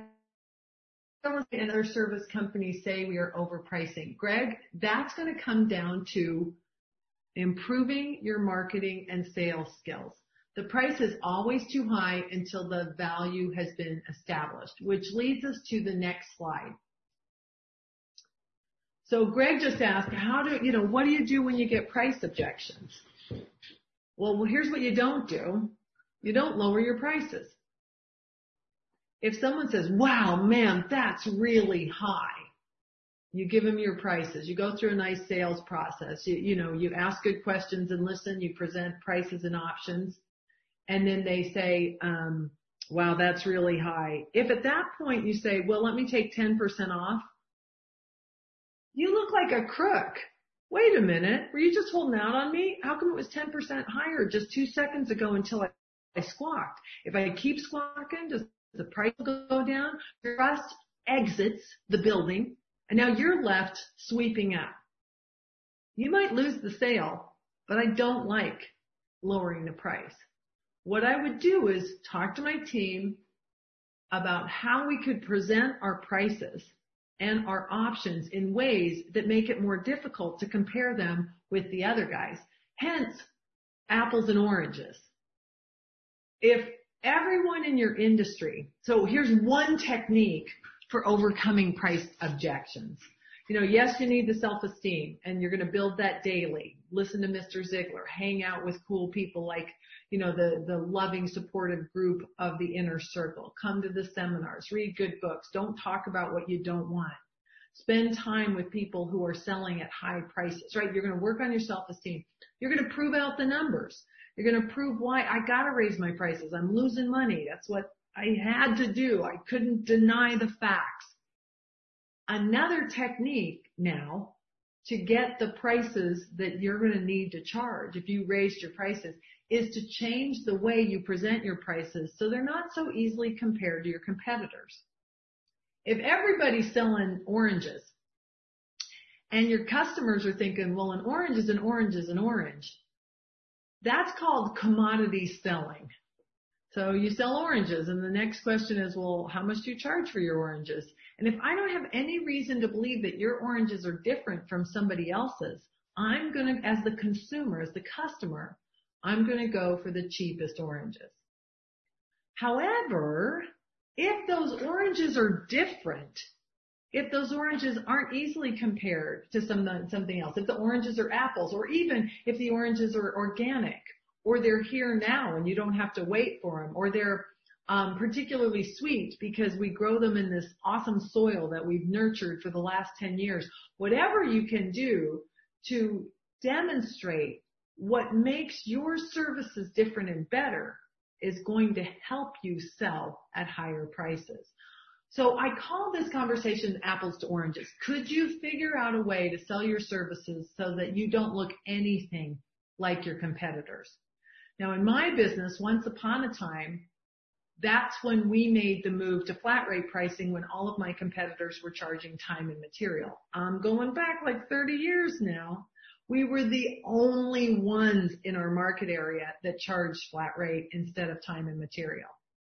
[SPEAKER 1] And other service companies say we are overpricing. Greg, that's going to come down to improving your marketing and sales skills. The price is always too high until the value has been established, which leads us to the next slide. So Greg just asked, how do, you know, what do you do when you get price objections? Well, well, here's what you don't do. You don't lower your prices. If someone says, wow, man, that's really high, You give them your prices. You go through a nice sales process. You, you know, you ask good questions and listen. You present prices and options. And then they say, um, wow, that's really high. If at that point you say, well, let me take ten percent off, you look like a crook. Wait a minute. Were you just holding out on me? How come it was ten percent higher just two seconds ago until I, I squawked? If I keep squawking, does the price go down? Trust exits the building, and now you're left sweeping up. You might lose the sale, but I don't like lowering the price. What I would do is talk to my team about how we could present our prices and our options in ways that make it more difficult to compare them with the other guys. Hence, apples and oranges. If everyone in your industry, so here's one technique for overcoming price objections. You know, yes, you need the self-esteem, and you're going to build that daily. Listen to Mister Ziegler, hang out with cool people like, you know, the, the loving, supportive group of the inner circle. Come to the seminars, read good books. Don't talk about what you don't want. Spend time with people who are selling at high prices, right? You're going to work on your self-esteem. You're going to prove out the numbers. You're going to prove why I got to raise my prices. I'm losing money. That's what I had to do. I couldn't deny the facts. Another technique now to get the prices that you're going to need to charge if you raised your prices is to change the way you present your prices so they're not so easily compared to your competitors. If everybody's selling oranges and your customers are thinking, well, an orange is an orange is an orange, that's called commodity selling. So you sell oranges, and the next question is, well, how much do you charge for your oranges? And if I don't have any reason to believe that your oranges are different from somebody else's, I'm going to, as the consumer, as the customer, I'm going to go for the cheapest oranges. However, if those oranges are different, if those oranges aren't easily compared to some, something else, if the oranges are apples, or even if the oranges are organic, or they're here now and you don't have to wait for them, or they're um, particularly sweet because we grow them in this awesome soil that we've nurtured for the last ten years. Whatever you can do to demonstrate what makes your services different and better is going to help you sell at higher prices. So I call this conversation apples to oranges. Could you figure out a way to sell your services so that you don't look anything like your competitors? Now, in my business, once upon a time, that's when we made the move to flat rate pricing when all of my competitors were charging time and material. I'm going back like thirty years now. We were the only ones in our market area that charged flat rate instead of time and material.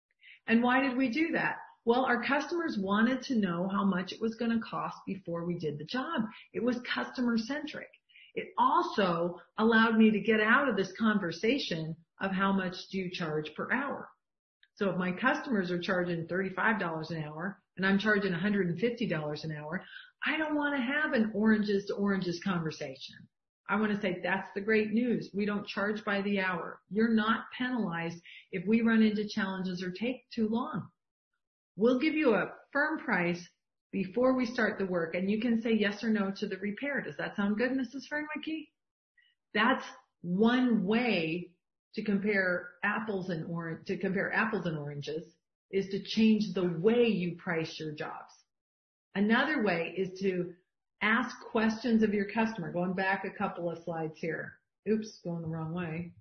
[SPEAKER 1] And why did we do that? Well, our customers wanted to know how much it was going to cost before we did the job. It was customer centric. It also allowed me to get out of this conversation of how much do you charge per hour. So if my customers are charging thirty-five dollars an hour and I'm charging one hundred fifty dollars an hour, I don't want to have an oranges to oranges conversation. I want to say that's the great news. We don't charge by the hour. You're not penalized if we run into challenges or take too long. We'll give you a firm price before we start the work, and you can say yes or no to the repair. Does that sound good, Missus Fernwicke? That's one way to compare apples and orange, to compare apples and oranges is to change the way you price your jobs. Another way is to ask questions of your customer. Going back a couple of slides here. Oops, going the wrong way.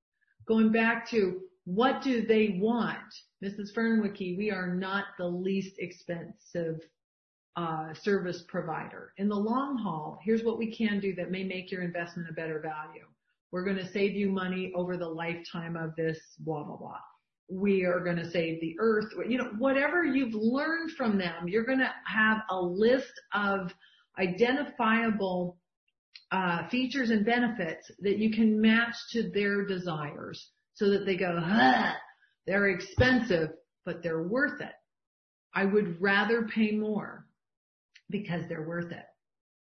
[SPEAKER 1] Going back to what do they want? Missus Fernwicke, we are not the least expensive Uh, service provider. In the long haul, here's what we can do that may make your investment a better value. We're going to save you money over the lifetime of this blah, blah, blah. We are going to save the earth. You know, whatever you've learned from them, you're going to have a list of identifiable uh, features and benefits that you can match to their desires so that they go, huh, they're expensive, but they're worth it. I would rather pay more because they're worth it.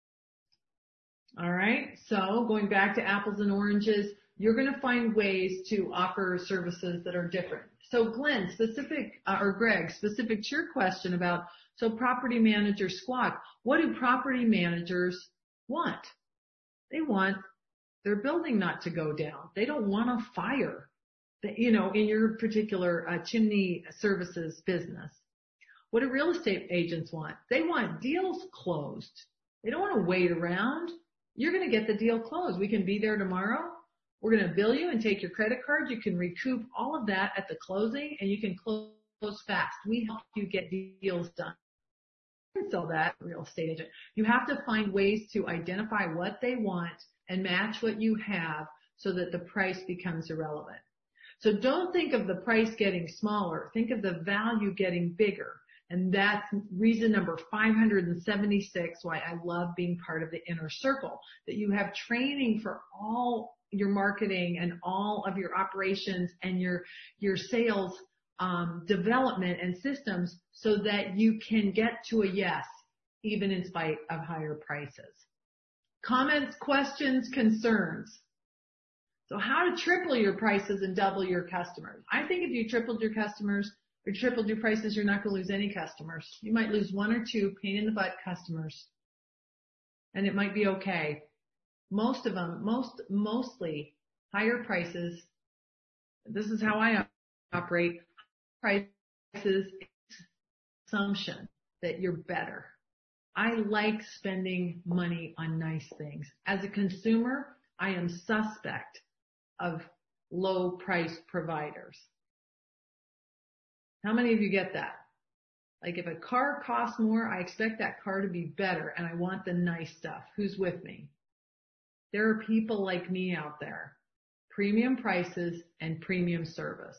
[SPEAKER 1] All right. So going back to apples and oranges, you're going to find ways to offer services that are different. So Glenn, specific, uh, or Greg, specific to your question about, so property manager squawk, what do property managers want? They want their building not to go down. They don't want a fire, that, you know, in your particular uh, chimney services business. What do real estate agents want? They want deals closed. They don't want to wait around. You're going to get the deal closed. We can be there tomorrow. We're going to bill you and take your credit card. You can recoup all of that at the closing, and you can close fast. We help you get deals done. You can sell that, real estate agent. You have to find ways to identify what they want and match what you have so that the price becomes irrelevant. So don't think of the price getting smaller. Think of the value getting bigger. And that's reason number five hundred seventy-six why I love being part of the inner circle, that you have training for all your marketing and all of your operations and your, your sales, um, development and systems so that you can get to a yes, even in spite of higher prices. Comments, questions, concerns. So how to triple your prices and double your customers. I think if you tripled your customers or tripled your prices, you're not going to lose any customers. You might lose one or two pain in the butt customers, and it might be okay. Most of them, most, mostly higher prices. This is how I operate. Prices, assumption that you're better. I like spending money on nice things. As a consumer, I am suspect of low price providers. How many of you get that? Like if a car costs more, I expect that car to be better and I want the nice stuff. Who's with me? There are people like me out there. Premium prices and premium service.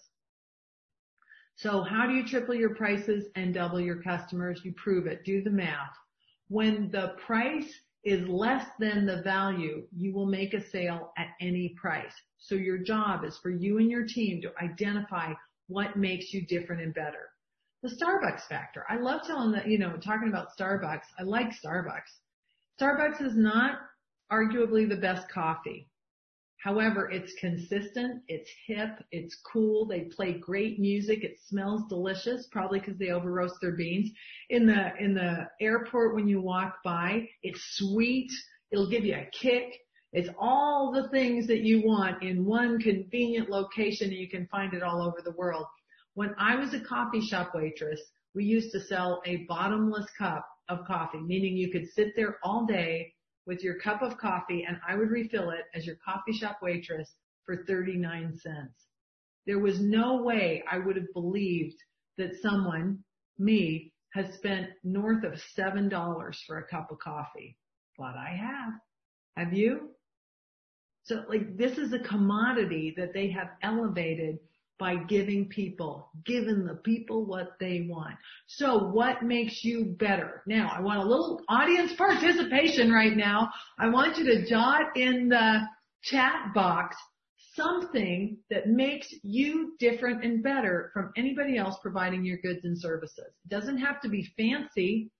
[SPEAKER 1] So how do you triple your prices and double your customers? You prove it. Do the math. When the price is less than the value, you will make a sale at any price. So your job is for you and your team to identify what makes you different and better. The Starbucks factor. I love telling that, you know, talking about Starbucks. I like Starbucks. Starbucks is not arguably the best coffee. However, it's consistent, it's hip, it's cool, they play great music, it smells delicious, probably because they over roast their beans. In the, in the airport when you walk by, it's sweet, it'll give you a kick. It's all the things that you want in one convenient location, and you can find it all over the world. When I was a coffee shop waitress, we used to sell a bottomless cup of coffee, meaning you could sit there all day with your cup of coffee and I would refill it as your coffee shop waitress for thirty-nine cents. There was no way I would have believed that someone, me, has spent north of seven dollars for a cup of coffee. But I have. Have you? So like this is a commodity that they have elevated by giving people, giving the people what they want. So what makes you better? Now, I want a little audience participation right now. I want you to jot in the chat box something that makes you different and better from anybody else providing your goods and services. It doesn't have to be fancy.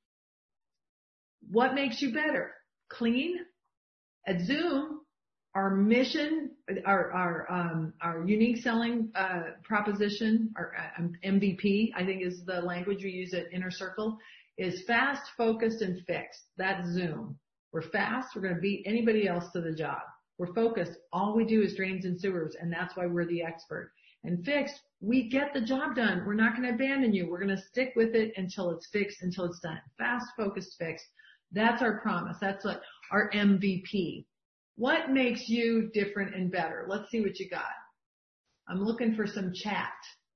[SPEAKER 1] What makes you better? Clean? At Zoom, our mission, our our um, our unique selling uh, proposition, our uh, M V P, I think is the language we use at Inner Circle, is fast, focused, and fixed. That's Zoom. We're fast. We're going to beat anybody else to the job. We're focused. All we do is drains and sewers, and that's why we're the expert. And fixed, we get the job done. We're not going to abandon you. We're going to stick with it until it's fixed, until it's done. Fast, focused, fixed. That's our promise. That's what our M V P. What makes you different and better? Let's see what you got. I'm looking for some chat.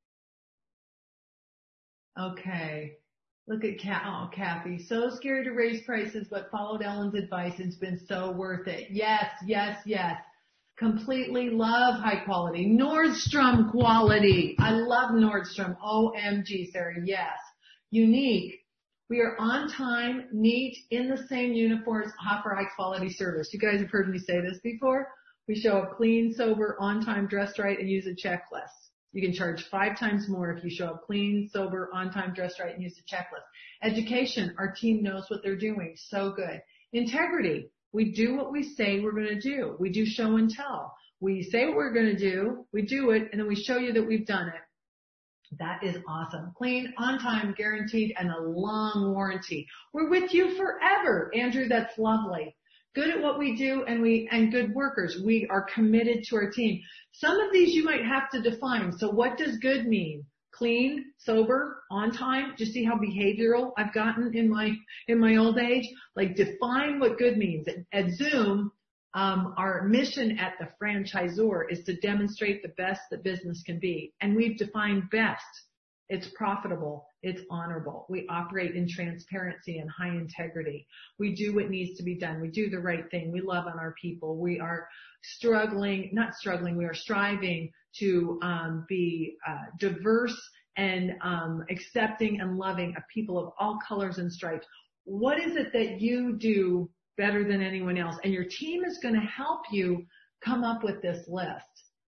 [SPEAKER 1] Okay. Look at Kat. Oh, Kathy. So scared to raise prices, but followed Ellen's advice and it's been so worth it. Yes, yes, yes. Completely love high quality. Nordstrom quality. I love Nordstrom. O M G, Sarah. Yes. Unique. We are on time, neat, in the same uniforms, offer high quality service. You guys have heard me say this before. We show up clean, sober, on time, dressed right, and use a checklist. You can charge five times more if you show up clean, sober, on time, dressed right, and use a checklist. Education, our team knows what they're doing. So good. Integrity, we do what we say we're going to do. We do show and tell. We say what we're going to do, we do it, and then we show you that we've done it. That is awesome. Clean, on time, guaranteed, and a long warranty. We're with you forever. Andrew, that's lovely. Good at what we do and we, and good workers. We are committed to our team. Some of these you might have to define. So what does good mean? Clean, sober, on time. Do you see how behavioral I've gotten in my, in my old age? Like define what good means. At, at Zoom, um, our mission at the franchisor is to demonstrate the best that business can be. And we've defined best. It's profitable. It's honorable. We operate in transparency and high integrity. We do what needs to be done. We do the right thing. We love on our people. We are struggling, not struggling, we are striving to um, be uh, diverse and um, accepting and loving of people of all colors and stripes. What is it that you do better than anyone else? And your team is going to help you come up with this list.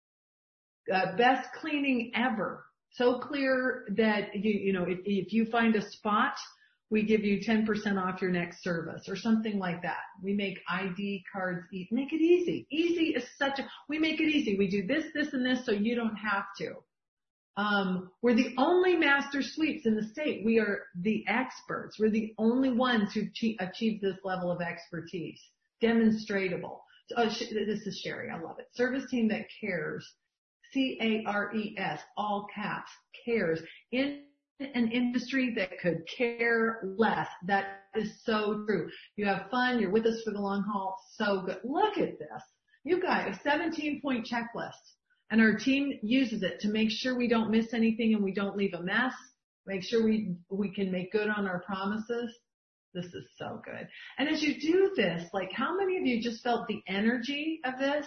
[SPEAKER 1] Uh, best cleaning ever. So clear that you, you know, if, if you find a spot, we give you ten percent off your next service or something like that. We make I D cards, e- make it easy. Easy is such a, we make it easy. We do this, this, and this so you don't have to. Um, we're the only master suites in the state. We are the experts. We're the only ones who che- achieve this level of expertise. Demonstratable. Oh, sh- this is Sherry. I love it. Service team that cares. C A R E S, all caps, cares. In an industry that could care less. That is so true. You have fun. You're with us for the long haul. So good. Look at this. You got a seventeen point checklist. And our team uses it to make sure we don't miss anything and we don't leave a mess. Make sure we, we can make good on our promises. This is so good. And as you do this, like how many of you just felt the energy of this?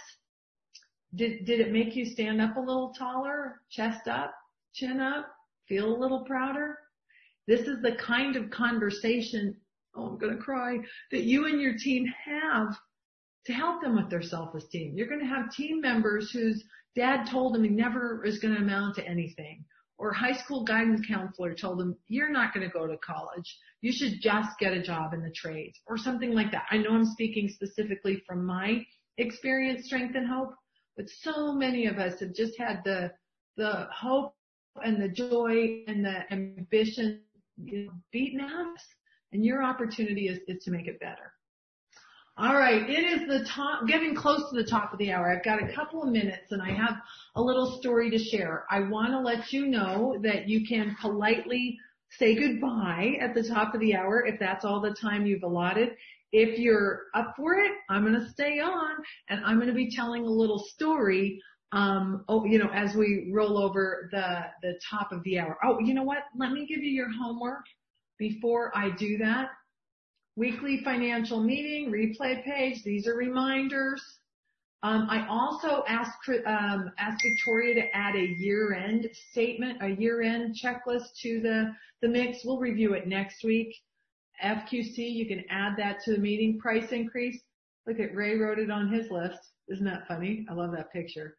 [SPEAKER 1] Did, did it make you stand up a little taller, chest up, chin up, feel a little prouder? This is the kind of conversation, oh, I'm going to cry, that you and your team have to help them with their self-esteem. You're going to have team members whose dad told them he never is going to amount to anything, or high school guidance counselor told them, you're not going to go to college. You should just get a job in the trades, or something like that. I know I'm speaking specifically from my experience, strength, and hope, but so many of us have just had the the hope and the joy and the ambition, you know, beaten out of us. And your opportunity is, is to make it better. All right, it is the top, getting close to the top of the hour. I've got a couple of minutes and I have a little story to share. I want to let you know that you can politely say goodbye at the top of the hour if that's all the time you've allotted. If you're up for it, I'm going to stay on and I'm going to be telling a little story, um, oh, you know, as we roll over the, the top of the hour. Oh, you know what? Let me give you your homework before I do that. Weekly financial meeting, replay page. These are reminders. Um, I also asked, um, asked Victoria to add a year-end statement, a year-end checklist to the, the mix. We'll review it next week. F Q C, you can add that to the meeting. Price increase. Look at Ray wrote it on his list. Isn't that funny? I love that picture.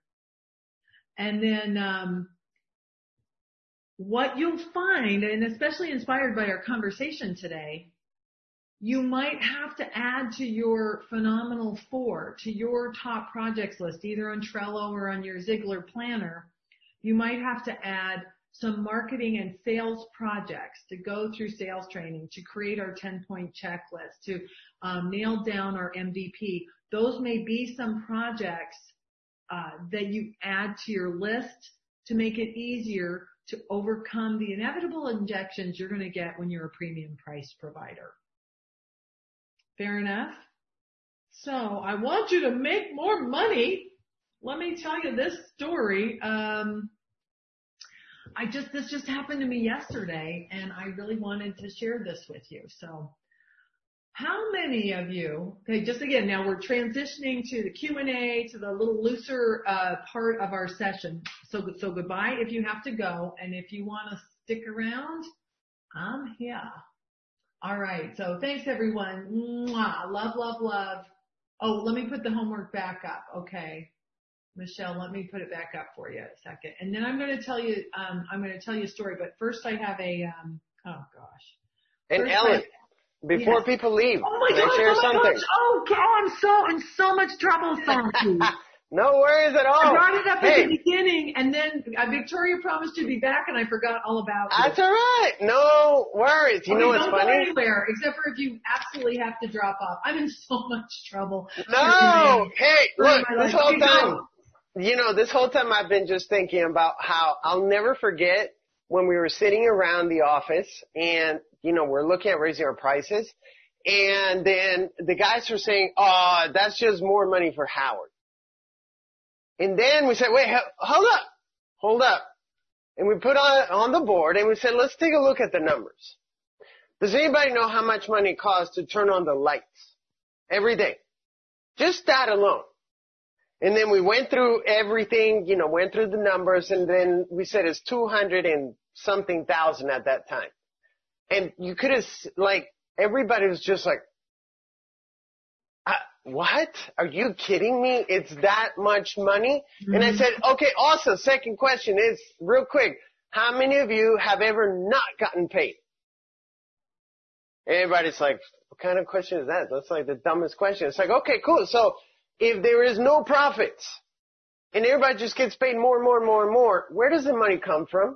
[SPEAKER 1] And then, um, what you'll find, and especially inspired by our conversation today, you might have to add to your phenomenal four, to your top projects list, either on Trello or on your Ziegler planner. You might have to add some marketing and sales projects to go through sales training, to create our ten-point checklist, to um, nail down our M V P. Those may be some projects uh, that you add to your list to make it easier to overcome the inevitable injections you're going to get when you're a premium price provider. Fair enough? So I want you to make more money. Let me tell you this story. Um, I just, this just happened to me yesterday and I really wanted to share this with you. So how many of you, okay, just again, now we're transitioning to the Q and A, to the little looser, uh, part of our session. So, so goodbye if you have to go. And if you want to stick around, I'm here. All right. So thanks everyone. Mwah. Love, love, love. Oh, let me put the homework back up. Okay. Michelle, let me put it back up for you a second. And then I'm going to tell you, um, I'm going to tell you a story, but first I have a, um, oh gosh.
[SPEAKER 4] And
[SPEAKER 1] First
[SPEAKER 4] Ellen,
[SPEAKER 1] I,
[SPEAKER 4] before
[SPEAKER 1] yes.
[SPEAKER 4] people leave,
[SPEAKER 1] oh my
[SPEAKER 4] can
[SPEAKER 1] gosh,
[SPEAKER 4] I share
[SPEAKER 1] oh my
[SPEAKER 4] something?
[SPEAKER 1] Gosh. Oh, oh, I'm so in so much trouble, Santi.
[SPEAKER 4] No worries at all.
[SPEAKER 1] I brought it up
[SPEAKER 4] hey.
[SPEAKER 1] at the beginning, and then uh, Victoria promised to be back, and I forgot all about it.
[SPEAKER 4] That's all right. No worries. You
[SPEAKER 1] okay,
[SPEAKER 4] know what's
[SPEAKER 1] don't
[SPEAKER 4] funny?
[SPEAKER 1] Go anywhere, except for if you absolutely have to drop off. I'm in so much trouble.
[SPEAKER 4] No. Hey, look, this whole
[SPEAKER 1] okay,
[SPEAKER 4] time,
[SPEAKER 1] go.
[SPEAKER 4] you know, this whole time I've been just thinking about how I'll never forget when we were sitting around the office and, you know, we're looking at raising our prices. And then the guys were saying, oh, that's just more money for Howard. And then we said, wait, hold up, hold up. And we put on, on the board and we said, let's take a look at the numbers. Does anybody know how much money it costs to turn on the lights every day? Just that alone. And then we went through everything, you know, went through the numbers, and then we said it's two hundred and something thousand at that time. And you could have, like, everybody was just like, uh, what? Are you kidding me? It's that much money? Mm-hmm. And I said, okay, also, second question is, real quick, how many of you have ever not gotten paid? Everybody's like, what kind of question is that? That's like the dumbest question. It's like, okay, cool. So if there is no profits and everybody just gets paid more and more and more and more, where does the money come from?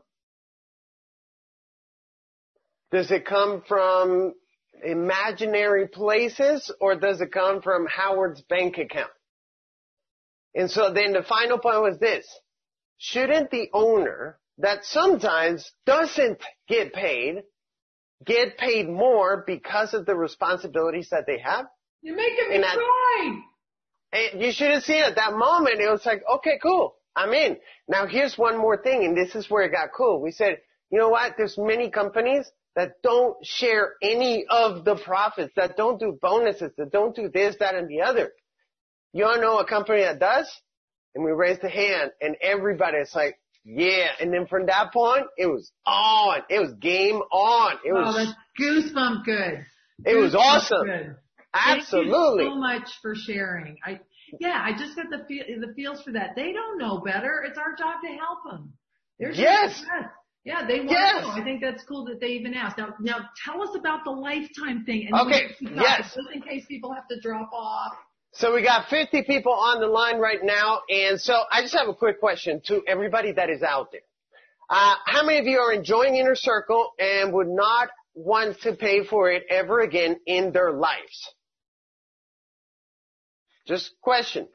[SPEAKER 4] Does it come from imaginary places, or does it come from Howard's bank account? And so then the final point was this. Shouldn't the owner that sometimes doesn't get paid get paid more because of the responsibilities that they have?
[SPEAKER 1] You're making me
[SPEAKER 4] and
[SPEAKER 1] cry.
[SPEAKER 4] And you should have seen at that moment, it was like, okay, cool, I'm in. Now here's one more thing, and this is where it got cool. We said, you know what, there's many companies that don't share any of the profits, that don't do bonuses, that don't do this, that, and the other. You all know a company that does? And we raised a hand, and everybody's like, yeah. And then from that point, it was on. It was game on. It was.
[SPEAKER 1] Oh, that's goosebump good.
[SPEAKER 4] It
[SPEAKER 1] Goosebump
[SPEAKER 4] was awesome.
[SPEAKER 1] Good.
[SPEAKER 4] Absolutely.
[SPEAKER 1] Thank you so much for sharing. I, yeah, I just got the feel, the feels for that. They don't know better. It's our job to help them. There's
[SPEAKER 4] yes.
[SPEAKER 1] Yeah, they want
[SPEAKER 4] yes.
[SPEAKER 1] to know. I think that's cool that they even asked. Now, now tell us about the lifetime thing.
[SPEAKER 4] And okay. Yes.
[SPEAKER 1] Just in case people have to drop off.
[SPEAKER 4] So we got fifty people on the line right now, and so I just have a quick question to everybody that is out there. Uh, how many of you are enjoying Inner Circle and would not want to pay for it ever again in their lives? Just question.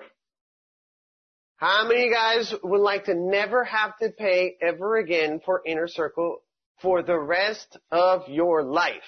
[SPEAKER 4] How many guys would like to never have to pay ever again for Inner Circle for the rest of your life?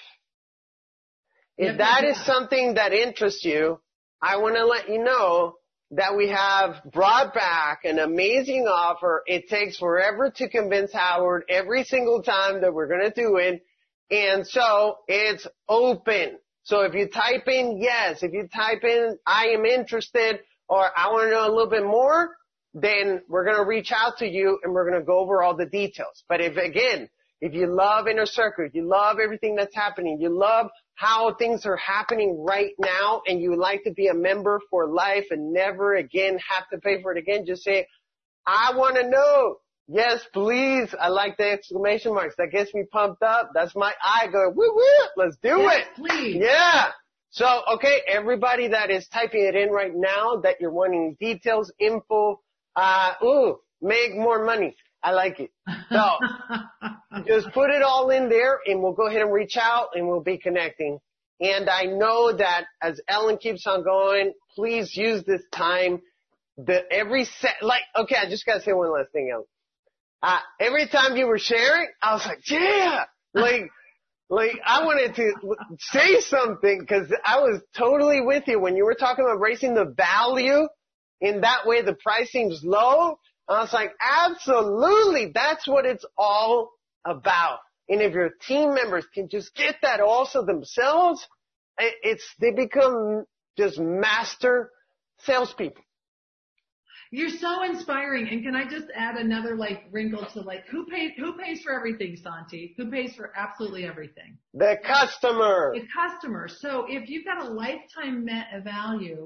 [SPEAKER 4] If
[SPEAKER 1] yep,
[SPEAKER 4] that
[SPEAKER 1] yeah.
[SPEAKER 4] is something that interests you, I want to let you know that we have brought back an amazing offer. It takes forever to convince Howard every single time that we're going to do it. And so it's open. So if you type in yes, if you type in I am interested or I want to know a little bit more, then we're going to reach out to you and we're going to go over all the details. But if, again, if you love Inner Circle, you love everything that's happening, you love how things are happening right now, and you would like to be a member for life and never again have to pay for it again, just say, I want to know. Yes, please. I like the exclamation marks. That gets me pumped up. That's my eye going, woo woo, let's do
[SPEAKER 1] yes,
[SPEAKER 4] it.
[SPEAKER 1] Please.
[SPEAKER 4] Yeah. So, okay, everybody that is typing it in right now that you're wanting details, info, uh, ooh, make more money. I like it. So, just put it all in there and we'll go ahead and reach out and we'll be connecting. And I know that as Ellen keeps on going, please use this time. The every set, like, okay, I just gotta say one last thing, Ellen. Uh, every time you were sharing, I was like, yeah, like, like I wanted to say something because I was totally with you when you were talking about raising the value. In that way, the pricing's low. I was like, absolutely, that's what it's all about. And if your team members can just get that also themselves, it's they become just master salespeople.
[SPEAKER 1] You're so inspiring. And can I just add another like wrinkle to like who pays who pays for everything, Santi? Who pays for absolutely everything?
[SPEAKER 4] The customer.
[SPEAKER 1] The customer. So if you've got a lifetime met value,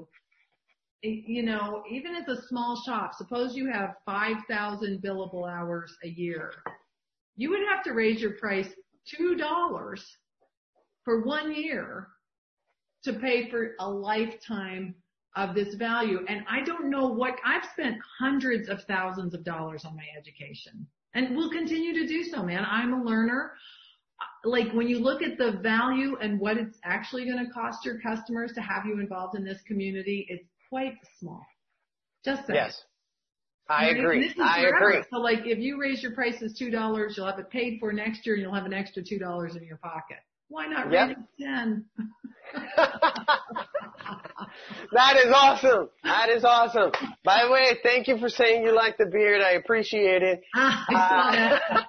[SPEAKER 1] you know, even as a small shop, suppose you have five thousand billable hours a year, you would have to raise your price two dollars for one year to pay for a lifetime of this value. And I don't know what, I've spent hundreds of thousands of dollars on my education and will continue to do so, man. I'm a learner. Like when you look at the value and what it's actually going to cost your customers to have you involved in this community, it's quite small. Just saying.
[SPEAKER 4] Yes. I
[SPEAKER 1] Right?
[SPEAKER 4] agree. I
[SPEAKER 1] forever.
[SPEAKER 4] agree.
[SPEAKER 1] So like if you raise your prices two dollars, you'll have it paid for next year and you'll have an extra two dollars in your pocket. Why not
[SPEAKER 4] Yep.
[SPEAKER 1] raise it ten?
[SPEAKER 4] That is awesome. That is awesome. By the way, thank you for saying you like the beard. I appreciate it.
[SPEAKER 1] I saw that.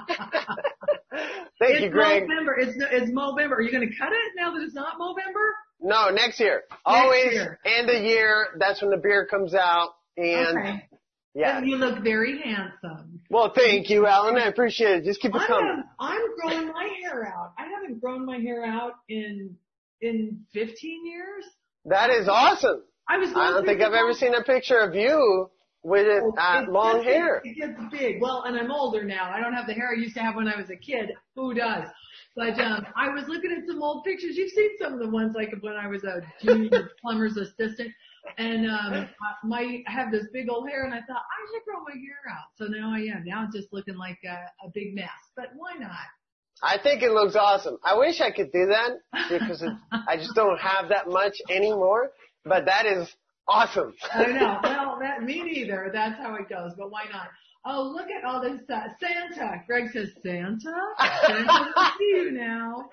[SPEAKER 4] Thank
[SPEAKER 1] it's
[SPEAKER 4] you, Greg.
[SPEAKER 1] Movember. It's it's Movember. Are you going to cut it now that it's not Movember?
[SPEAKER 4] No, next year. Always
[SPEAKER 1] year.
[SPEAKER 4] end of year. That's when the beard comes out. And
[SPEAKER 1] Okay.
[SPEAKER 4] yeah.
[SPEAKER 1] And you look very handsome.
[SPEAKER 4] Well, thank you, Alan. I appreciate it. Just keep it
[SPEAKER 1] I
[SPEAKER 4] coming.
[SPEAKER 1] am, I'm growing my hair out. I haven't grown my hair out in in fifteen years.
[SPEAKER 4] That is awesome.
[SPEAKER 1] I was.
[SPEAKER 4] I don't think I've ever seen a picture of you with it, uh,
[SPEAKER 1] It
[SPEAKER 4] long
[SPEAKER 1] gets-
[SPEAKER 4] hair.
[SPEAKER 1] It gets big. Well, and I'm older now. I don't have the hair I used to have when I was a kid. Who does? But um, I was looking at some old pictures. You've seen some of the ones like when I was a junior plumber's assistant. And um, my I have this big old hair, and I thought I should grow my hair out. So now I am. Now I'm just looking like a, a big mess. But why not?
[SPEAKER 4] I think it looks awesome. I wish I could do that because it, I just don't have that much anymore. But that is awesome.
[SPEAKER 1] I know. Well, that me neither. That's how it goes. But why not? Oh, look at all this uh, Santa. Greg says Santa. Santa will see you now.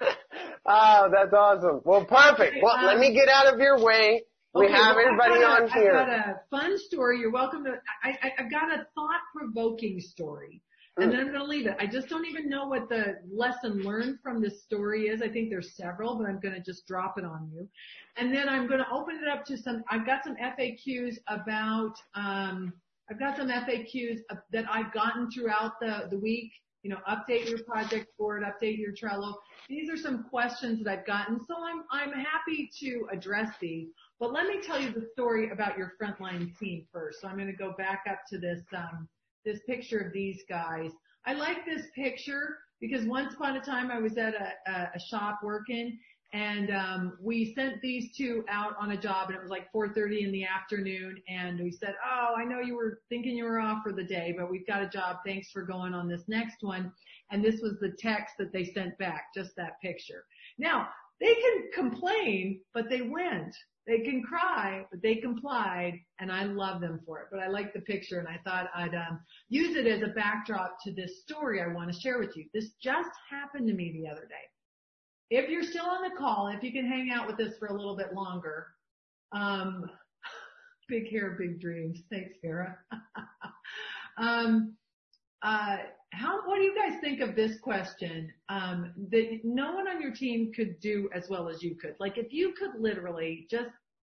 [SPEAKER 4] Oh, that's awesome. Well, perfect. Well,
[SPEAKER 1] Um,
[SPEAKER 4] let me get out of your way. We
[SPEAKER 1] Okay,
[SPEAKER 4] have
[SPEAKER 1] well,
[SPEAKER 4] everybody
[SPEAKER 1] I've got
[SPEAKER 4] on
[SPEAKER 1] a,
[SPEAKER 4] here.
[SPEAKER 1] I've got a fun story. You're welcome to. I, I, I've got a thought-provoking story, and then I'm going to leave it. I just don't even know what the lesson learned from this story is. I think there's several, but I'm going to just drop it on you, and then I'm going to open it up to some. I've got some F A Qs about. Um, I've got some F A Qs that I've gotten throughout the the week. You know, update your project board, update your Trello. These are some questions that I've gotten, so I'm I'm happy to address these. But let me tell you the story about your frontline team first. So I'm going to go back up to this um, this picture of these guys. I like this picture because once upon a time I was at a, a, a shop working, and um, we sent these two out on a job, and it was like four thirty in the afternoon, and we said, "Oh, I know you were thinking you were off for the day, but we've got a job. Thanks for going on this next one." And this was the text that they sent back, just that picture. Now, they can complain, but they went. They can cry, but they complied, and I love them for it. But I like the picture, and I thought I'd um, use it as a backdrop to this story I want to share with you. This just happened to me the other day. If you're still on the call, if you can hang out with us for a little bit longer, um, big hair, big dreams. Thanks, Kara. um, uh, how, what do you guys think of this question? Um, that no one on your team could do as well as you could. Like if you could literally just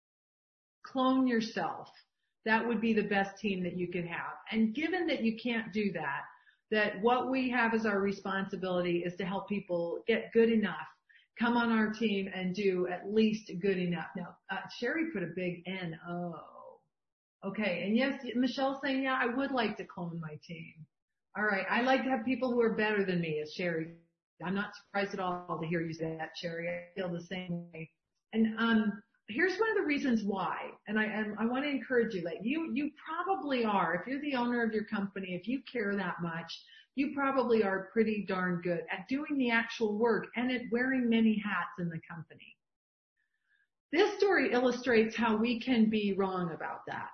[SPEAKER 1] clone yourself, that would be the best team that you could have. And given that you can't do that, that what we have as our responsibility is to help people get good enough, come on our team and do at least good enough. Now, uh, Sherry put a big N O. Okay. And yes, Michelle's saying, yeah, I would like to clone my team. All right. I like to have people who are better than me, as Sherry. I'm not surprised at all to hear you say that, Sherry. I feel the same way. And um, here's one of the reasons why. And I and I want to encourage you. Like you, you probably are. If you're the owner of your company, if you care that much, you probably are pretty darn good at doing the actual work and at wearing many hats in the company. This story illustrates how we can be wrong about that.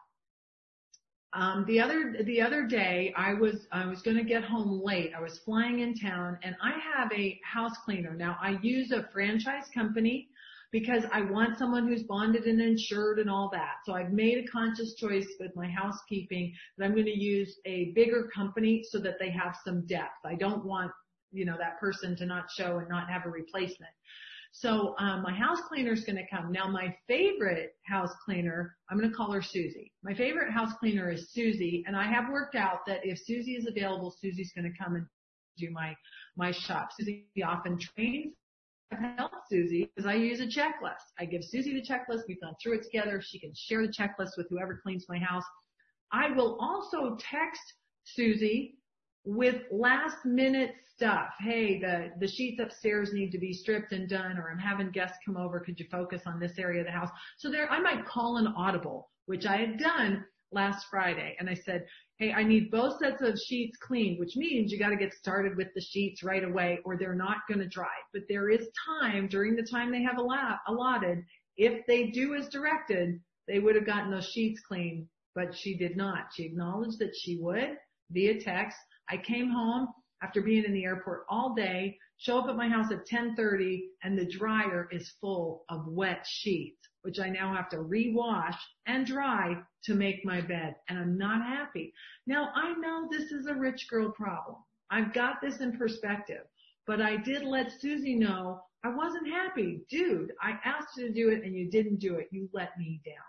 [SPEAKER 1] Um, the other, the other day I was, I was going to get home late. I was flying in town and I have a house cleaner. Now I use a franchise company because I want someone who's bonded and insured and all that. So I've made a conscious choice with my housekeeping that I'm going to use a bigger company so that they have some depth. I don't want, you know, that person to not show and not have a replacement. So um, my house cleaner is going to come. Now, my favorite house cleaner, I'm going to call her Susie. My favorite house cleaner is Susie, and I have worked out that if Susie is available, Susie's going to come and do my my shop. Susie often trains. I help Susie because I use a checklist. I give Susie the checklist. We've gone through it together. She can share the checklist with whoever cleans my house. I will also text Susie with last minute stuff. Hey, the, the sheets upstairs need to be stripped and done, or I'm having guests come over. Could you focus on this area of the house? So there, I might call an audible, which I had done last Friday. And I said, hey, I need both sets of sheets cleaned, which means you got to get started with the sheets right away or they're not going to dry. But there is time during the time they have allotted. If they do as directed, they would have gotten those sheets cleaned, but she did not. She acknowledged that she would via text. I came home after being in the airport all day, show up at my house at ten thirty, and the dryer is full of wet sheets, which I now have to rewash and dry to make my bed. And I'm not happy. Now, I know this is a rich girl problem. I've got this in perspective. But I did let Susie know I wasn't happy. Dude, I asked you to do it and you didn't do it. You let me down.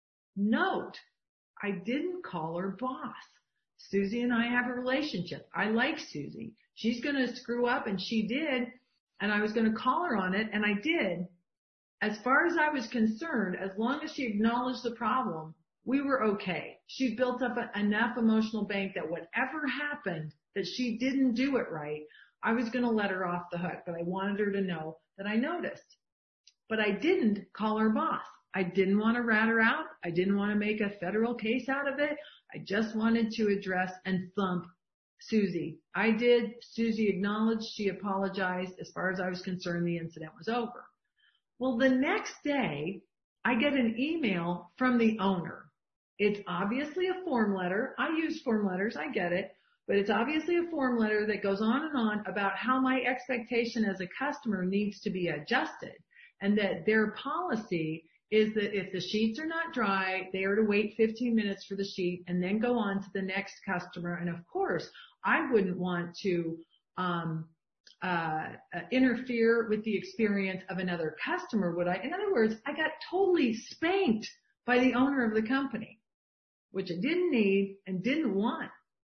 [SPEAKER 1] Note, I didn't call her boss. Susie and I have a relationship. I like Susie. She's going to screw up, and she did, and I was going to call her on it, and I did. As far as I was concerned, as long as she acknowledged the problem, we were okay. She built up a, enough emotional bank that whatever happened, that she didn't do it right, I was going to let her off the hook, but I wanted her to know that I noticed. But I didn't call her boss. I didn't want to rat her out. I didn't want to make a federal case out of it. I just wanted to address and thump Susie. I did. Susie acknowledged. She apologized. As far as I was concerned, the incident was over. Well, the next day, I get an email from the owner. It's obviously a form letter. I use form letters. I get it. But it's obviously a form letter that goes on and on about how my expectation as a customer needs to be adjusted, and that their policy is that if the sheets are not dry, they are to wait fifteen minutes for the sheet and then go on to the next customer. And of course, I wouldn't want to um, uh, uh, interfere with the experience of another customer, would I? In other words, I got totally spanked by the owner of the company, which I didn't need and didn't want.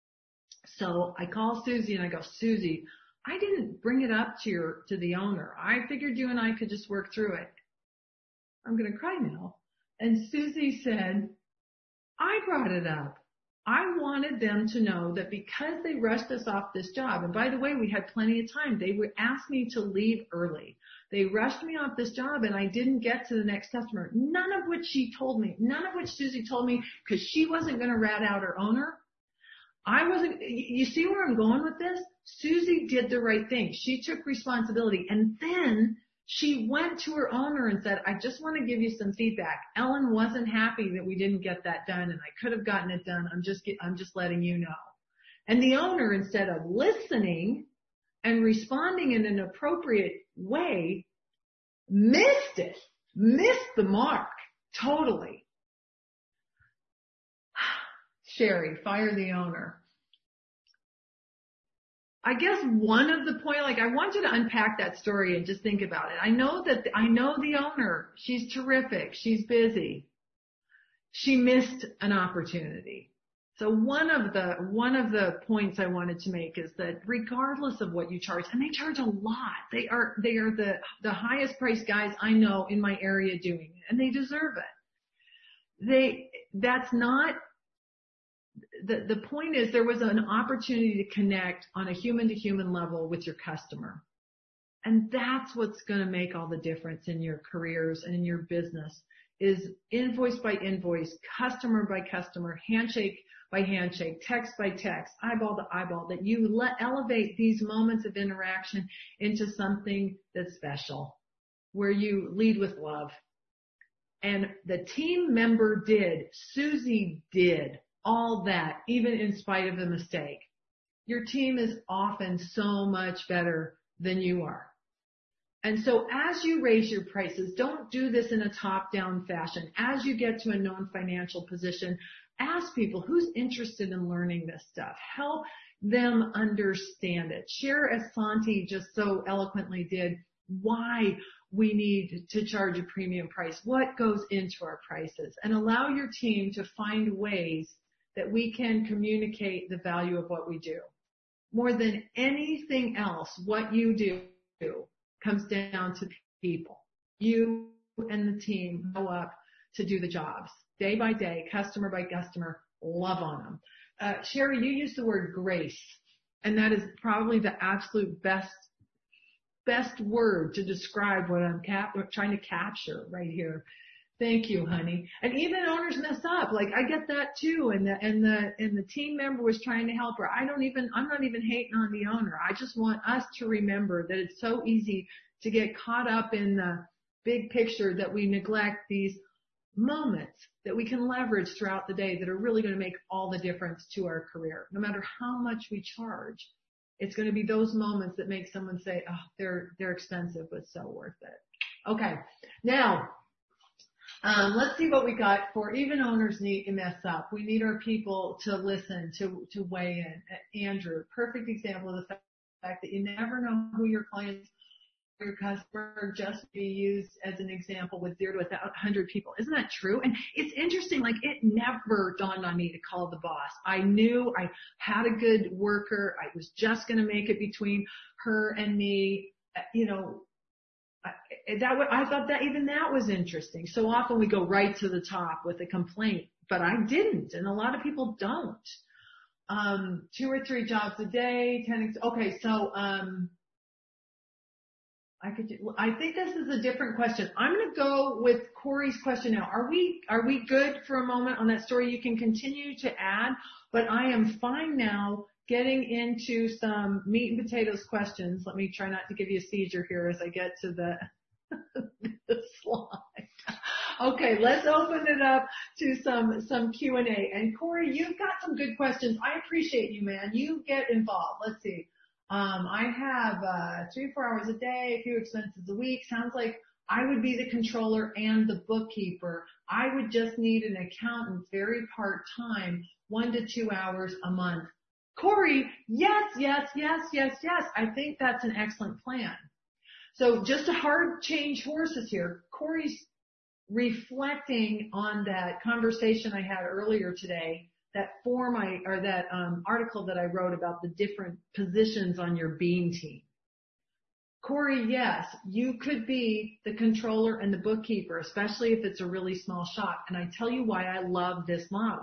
[SPEAKER 1] So I call Susie and I go, Susie, I didn't bring it up to your, to the owner. I figured you and I could just work through it. I'm going to cry now. And Susie said, I brought it up. I wanted them to know that because they rushed us off this job, and by the way, we had plenty of time. They would ask me to leave early. They rushed me off this job and I didn't get to the next customer. None of which she told me, none of which Susie told me, because she wasn't going to rat out her owner. I wasn't, you see where I'm going with this? Susie did the right thing. She took responsibility, and then she went to her owner and said, I just want to give you some feedback. Ellen wasn't happy that we didn't get that done, and I could have gotten it done. I'm just, I'm just letting you know. And the owner, instead of listening and responding in an appropriate way, missed it, missed the mark totally. Sherry, fire the owner. I guess one of the point, like I want you to unpack that story and just think about it. I know that, I know the owner. She's terrific. She's busy. She missed an opportunity. So one of the, one of the points I wanted to make is that regardless of what you charge, and they charge a lot, they are, they are the, the highest priced guys I know in my area doing it, and they deserve it. They, that's not, The, the point is there was an opportunity to connect on a human-to-human level with your customer. And that's what's going to make all the difference in your careers and in your business is invoice by invoice, customer by customer, handshake by handshake, text by text, eyeball to eyeball, that you let elevate these moments of interaction into something that's special, where you lead with love. And the team member did, Susie did all that, even in spite of the mistake. Your team is often so much better than you are. And so as you raise your prices, don't do this in a top-down fashion. As you get to a known financial position, ask people who's interested in learning this stuff. Help them understand it. Share, as Santi just so eloquently did, why we need to charge a premium price, what goes into our prices, and allow your team to find ways that we can communicate the value of what we do. More than anything else, what you do comes down to people. You and the team go up to do the jobs day by day, customer by customer, love on them. Uh, Sherry, you used the word grace. And that is probably the absolute best, best word to describe what I'm cap- trying to capture right here. Thank you, honey. And even owners mess up. Like I get that too. And the, and the, and the team member was trying to help her. I don't even, I'm not even hating on the owner. I just want us to remember that it's so easy to get caught up in the big picture that we neglect these moments that we can leverage throughout the day that are really going to make all the difference to our career. No matter how much we charge, it's going to be those moments that make someone say, oh, they're, they're expensive, but so worth it. Okay. Now, um, let's see what we got for even owners need to mess up. We need our people to listen, to, to weigh in. Andrew, perfect example of the fact that you never know who your clients your customer just be used as an example with zero to one hundred people. Isn't that true? And it's interesting, like it never dawned on me to call the boss. I knew I had a good worker. I was just going to make it between her and me. You know, I, that I thought that even that was interesting. So often we go right to the top with a complaint, but I didn't. And a lot of people don't. Um, two or three jobs a day, ten, okay. So, um, I could, I think this is a different question. I'm going to go with Corey's question now. Are we, are we good for a moment on that story? You can continue to add, but I am fine now getting into some meat and potatoes questions. Let me try not to give you a seizure here as I get to the, the slide. Okay, let's open it up to some, some Q and A. And Corey, you've got some good questions. I appreciate you, man. You get involved. Let's see. Um, I have, uh, three, four hours a day, a few expenses a week. Sounds like I would be the controller and the bookkeeper. I would just need an accountant, very part-time, one to two hours a month. Corey, yes, yes, yes, yes, yes. I think that's an excellent plan. So just to hard change horses here, Corey's reflecting on that conversation I had earlier today, that form I, or that um, article that I wrote about the different positions on your Bean team. Corey, yes, you could be the controller and the bookkeeper, especially if it's a really small shop. And I tell you why I love this model.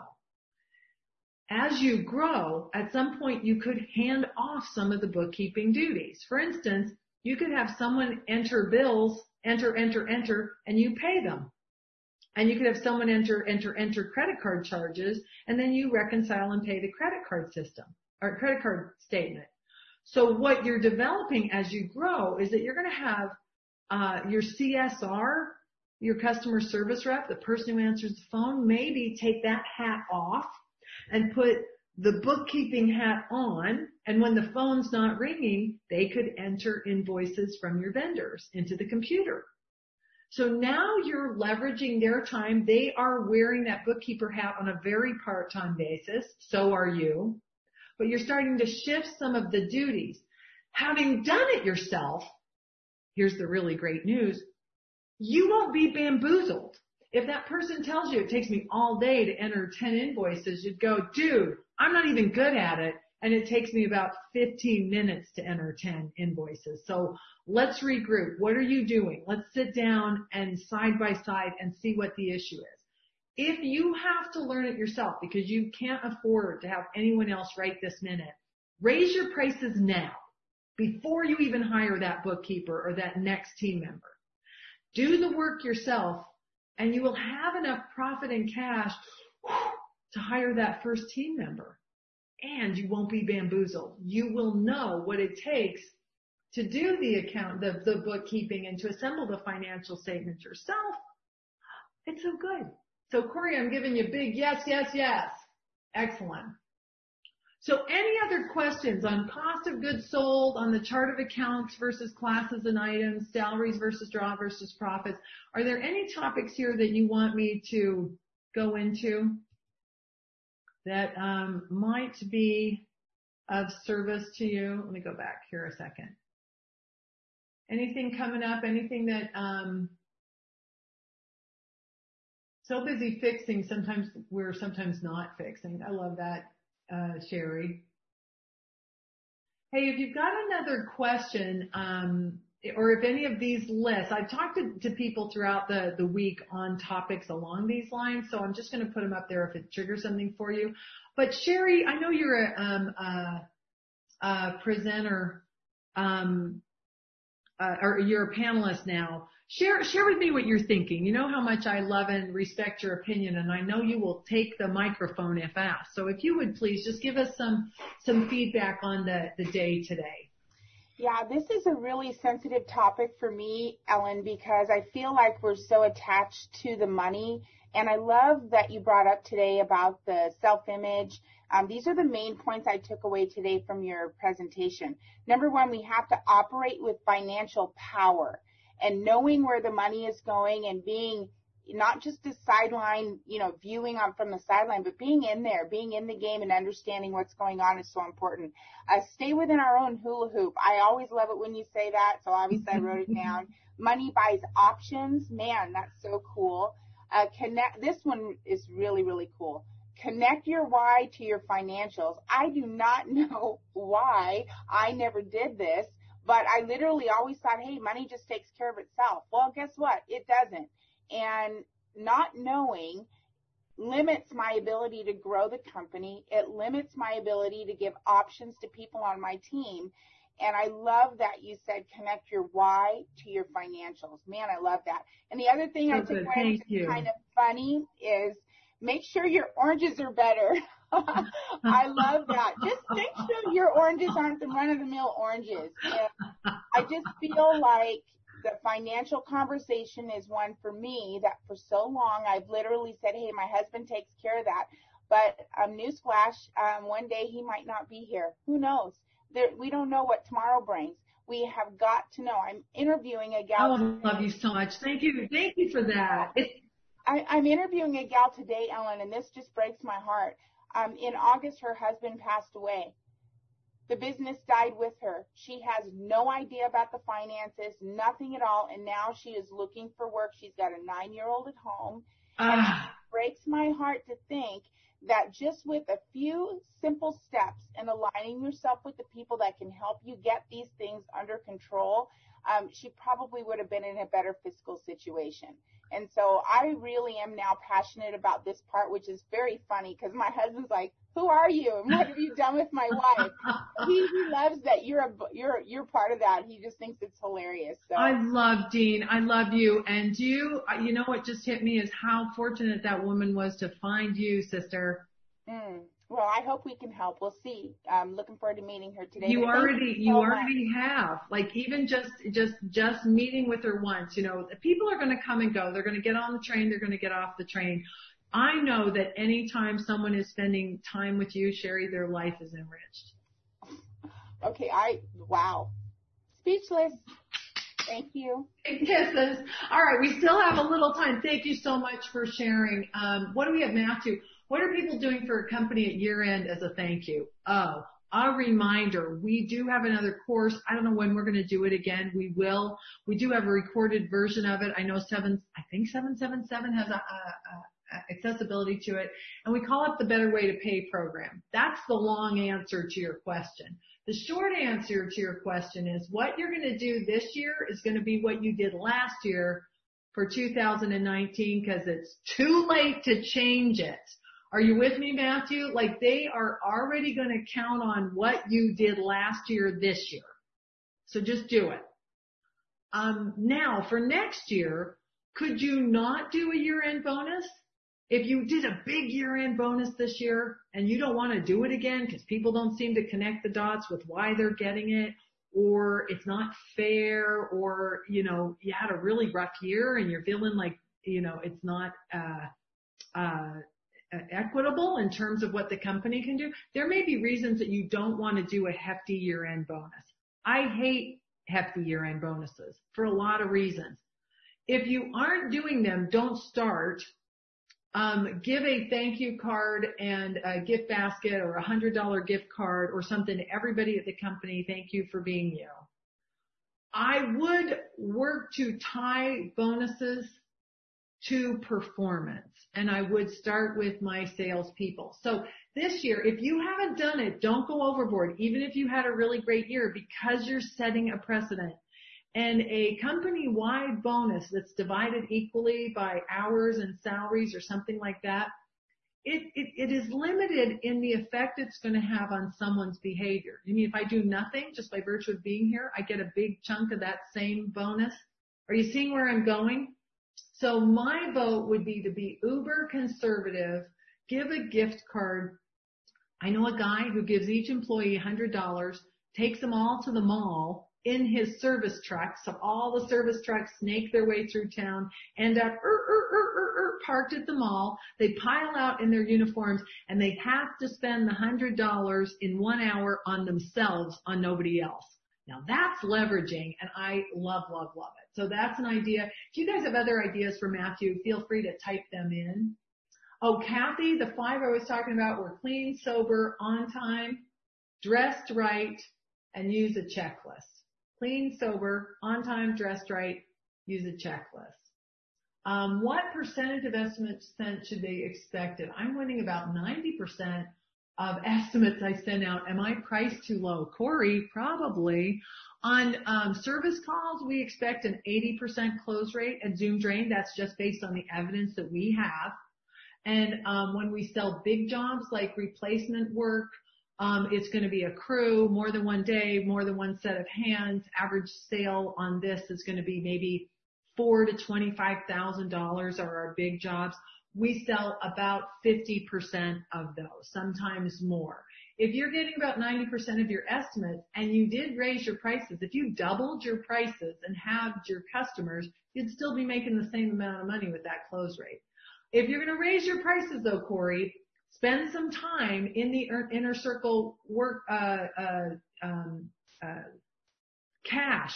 [SPEAKER 1] As you grow, at some point you could hand off some of the bookkeeping duties. For instance, you could have someone enter bills, enter, enter, enter, and you pay them. And you could have someone enter, enter, enter credit card charges, and then you reconcile and pay the credit card system or credit card statement. So what you're developing as you grow is that you're going to have uh, your C S R, your customer service rep, the person who answers the phone, maybe take that hat off and put the bookkeeping hat on. And when the phone's not ringing, they could enter invoices from your vendors into the computer. So now you're leveraging their time. They are wearing that bookkeeper hat on a very part-time basis. So are you. But you're starting to shift some of the duties. Having done it yourself, here's the really great news, you won't be bamboozled. If that person tells you it takes me all day to enter ten invoices, you'd go, dude, I'm not even good at it. And it takes me about fifteen minutes to enter ten invoices. So let's regroup. What are you doing? Let's sit down and side by side and see what the issue is. If you have to learn it yourself because you can't afford to have anyone else right this minute, raise your prices now before you even hire that bookkeeper or that next team member. Do the work yourself and you will have enough profit and cash to hire that first team member. And you won't be bamboozled. You will know what it takes to do the account, the, the bookkeeping, and to assemble the financial statements yourself. It's so good. So Corey, I'm giving you big yes, yes, yes. Excellent. So any other questions on cost of goods sold, on the chart of accounts versus classes and items, salaries versus draw versus profits? Are there any topics here that you want me to go into that um, might be of service to you? Let me go back here a second. Anything coming up? Anything that um, so busy fixing, sometimes we're sometimes not fixing. I love that, uh, Sherry. Hey, if you've got another question, um, or if any of these lists, I've talked to, to people throughout the, the week on topics along these lines, so I'm just going to put them up there if it triggers something for you. But Sherry, I know you're a, um, a, uh, presenter, um, uh, or you're a panelist now. Share, share with me what you're thinking. You know how much I love and respect your opinion, and I know you will take the microphone if asked. So if you would please just give us some, some feedback on the, the day today.
[SPEAKER 5] Yeah, this is a really sensitive topic for me, Ellen, because I feel like we're so attached to the money. And I love that you brought up today about the self-image. Um, these are the main points I took away today from your presentation. Number one, we have to operate with financial power and knowing where the money is going and being not just a sideline, you know, viewing on from the sideline, but being in there, being in the game and understanding what's going on is so important. Uh, stay within our own hula hoop. I always love it when you say that, so obviously I wrote it down. Money buys options. Man, that's so cool. Uh, connect. This one is really, really cool. Connect your why to your financials. I do not know why I never did this, but I literally always thought, hey, money just takes care of itself. Well, guess what? It doesn't. And not knowing limits my ability to grow the company. It limits my ability to give options to people on my team. And I love that you said connect your why to your financials. Man, I love that. And the other thing
[SPEAKER 1] So
[SPEAKER 5] I took
[SPEAKER 1] good.
[SPEAKER 5] away, which
[SPEAKER 1] Thank you.
[SPEAKER 5] is kind of funny, is make sure your oranges are better. I love that. Just make sure your oranges aren't the run-of-the-mill oranges. And I just feel like the financial conversation is one for me that for so long I've literally said, hey, my husband takes care of that. But um, newsflash, um, one day he might not be here. Who knows? There, we don't know what tomorrow brings. We have got to know. I'm interviewing a gal.
[SPEAKER 1] Oh, I love you so much. Thank you. Thank you for that. It's,
[SPEAKER 5] I, I'm interviewing a gal today, Ellen, and this just breaks my heart. Um, in August, her husband passed away. The business died with her. She has no idea about the finances, nothing at all, and now she is looking for work. She's got a nine-year-old at home.
[SPEAKER 1] uh,
[SPEAKER 5] And it breaks my heart to think that just with a few simple steps and aligning yourself with the people that can help you get these things under control, um, she probably would have been in a better fiscal situation. And so I really am now passionate about this part, which is very funny because my husband's like, who are you and what have you done with my wife? he, he loves that you're a, you're you're part of that. He just thinks it's hilarious. So
[SPEAKER 1] I love Dean. I love you. And you, you know what just hit me is how fortunate that woman was to find you, sister.
[SPEAKER 5] Mm. Well, I hope we can help. We'll see. I'm looking forward to meeting her today.
[SPEAKER 1] You
[SPEAKER 5] But thank
[SPEAKER 1] already,
[SPEAKER 5] so
[SPEAKER 1] you
[SPEAKER 5] much.
[SPEAKER 1] already have. Like even just, just, just meeting with her once, you know, people are going to come and go. They're going to get on the train. They're going to get off the train. I know that anytime someone is spending time with you, Sherry, their life is enriched.
[SPEAKER 5] Okay. I, wow. Speechless. Thank you.
[SPEAKER 1] Big kisses. All right. We still have a little time. Thank you so much for sharing. Um, what do we have, Matthew? What are people doing for a company at year end as a thank you? Oh, a reminder. We do have another course. I don't know when we're going to do it again. We will. We do have a recorded version of it. I know seven, I think seven seven seven has a, a, a accessibility to it. And we call it the Better Way to Pay program. That's the long answer to your question. The short answer to your question is what you're going to do this year is going to be what you did last year for two thousand nineteen because it's too late to change it. Are you with me, Matthew? Like they are already going to count on what you did last year this year. So just do it. Um, now for next year, could you not do a year-end bonus? If you did a big year-end bonus this year and you don't want to do it again because people don't seem to connect the dots with why they're getting it, or it's not fair, or, you know, you had a really rough year and you're feeling like, you know, it's not, uh, uh, equitable in terms of what the company can do. There may be reasons that you don't want to do a hefty year-end bonus. I hate hefty year-end bonuses for a lot of reasons. If you aren't doing them, don't start. Um, give a thank you card and a gift basket or a one hundred dollars gift card or something to everybody at the company. Thank you for being you. I would work to tie bonuses to performance, and I would start with my salespeople. So this year, if you haven't done it, don't go overboard, even if you had a really great year, because you're setting a precedent. And a company-wide bonus that's divided equally by hours and salaries or something like that it, it, it is limited in the effect it's going to have on someone's behavior. I mean, if I do nothing just by virtue of being here, I get a big chunk of that same bonus. Are you seeing where I'm going? So my vote would be to be uber conservative, give a gift card. I know a guy who gives each employee one hundred dollars, takes them all to the mall in his service truck. So all the service trucks snake their way through town, end up er, er, er, er, er, parked at the mall. They pile out in their uniforms, and they have to spend the one hundred dollars in one hour on themselves, on nobody else. Now that's leveraging, and I love, love, love it. So that's an idea. If you guys have other ideas for Matthew, feel free to type them in. Oh, Kathy, the five I was talking about were clean, sober, on time, dressed right, and use a checklist. Clean, sober, on time, dressed right, use a checklist. Um, what percentage of estimates sent should they expect it? I'm winning about ninety percent of estimates I send out. Am I priced too low? Corey, probably. On um, service calls, we expect an eighty percent close rate at Zoom Drain. That's just based on the evidence that we have. And um, when we sell big jobs like replacement work, um, it's going to be a crew, more than one day, more than one set of hands. Average sale on this is going to be maybe four to twenty-five thousand dollars are our big jobs. We sell about fifty percent of those, sometimes more. If you're getting about ninety percent of your estimates and you did raise your prices, if you doubled your prices and halved your customers, you'd still be making the same amount of money with that close rate. If you're going to raise your prices though, Corey, spend some time in the inner circle work, uh, uh, um, uh, cash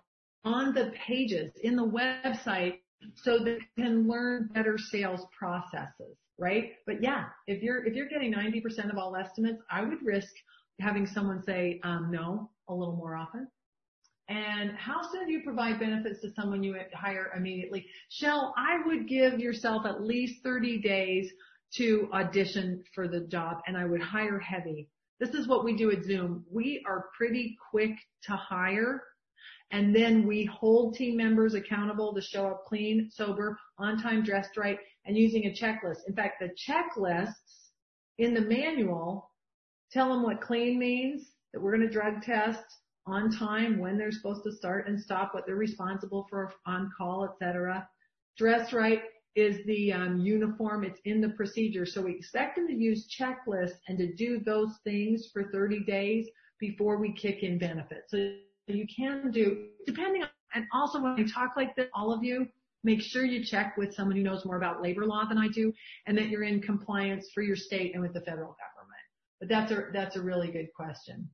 [SPEAKER 1] on the pages in the website so that you can learn better sales processes, right? But yeah, if you're, if you're getting ninety percent of all estimates, I would risk having someone say, um, no, a little more often. And how soon do you provide benefits to someone you hire immediately? Shell, I would give yourself at least thirty days to audition for the job, and I would hire heavy. This is what we do at Zoom. We are pretty quick to hire, and then we hold team members accountable to show up clean, sober, on time, dressed right, and using a checklist. In fact, the checklists in the manual tell them what clean means, that we're going to drug test, on time, when they're supposed to start and stop, what they're responsible for on call, et cetera. Dress right is the um, uniform. It's in the procedure. So we expect them to use checklists and to do those things for thirty days before we kick in benefits. So you can do, depending on, and also when I talk like this, all of you, make sure you check with someone who knows more about labor law than I do, and that you're in compliance for your state and with the federal government. But that's a, that's a really good question.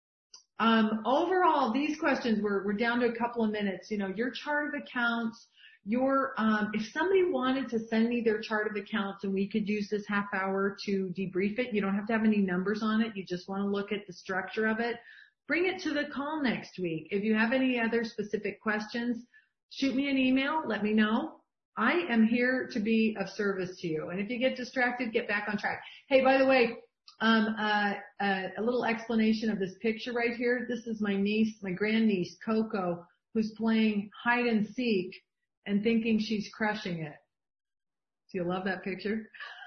[SPEAKER 1] Um, overall, these questions, we're, we're down to a couple of minutes. You know, your chart of accounts, your, um, if somebody wanted to send me their chart of accounts and we could use this half hour to debrief it, you don't have to have any numbers on it. You just want to look at the structure of it. Bring it to the call next week. If you have any other specific questions, shoot me an email. Let me know. I am here to be of service to you. And if you get distracted, get back on track. Hey, by the way, Um, uh, uh, a little explanation of this picture right here. This is my niece, my grandniece, Coco, who's playing hide and seek and thinking she's crushing it. Do you love that picture?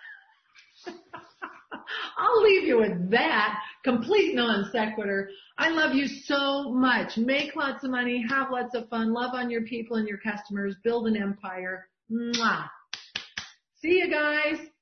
[SPEAKER 1] I'll leave you with that. Complete non sequitur. I love you so much. Make lots of money. Have lots of fun. Love on your people and your customers. Build an empire. Mwah. See you guys.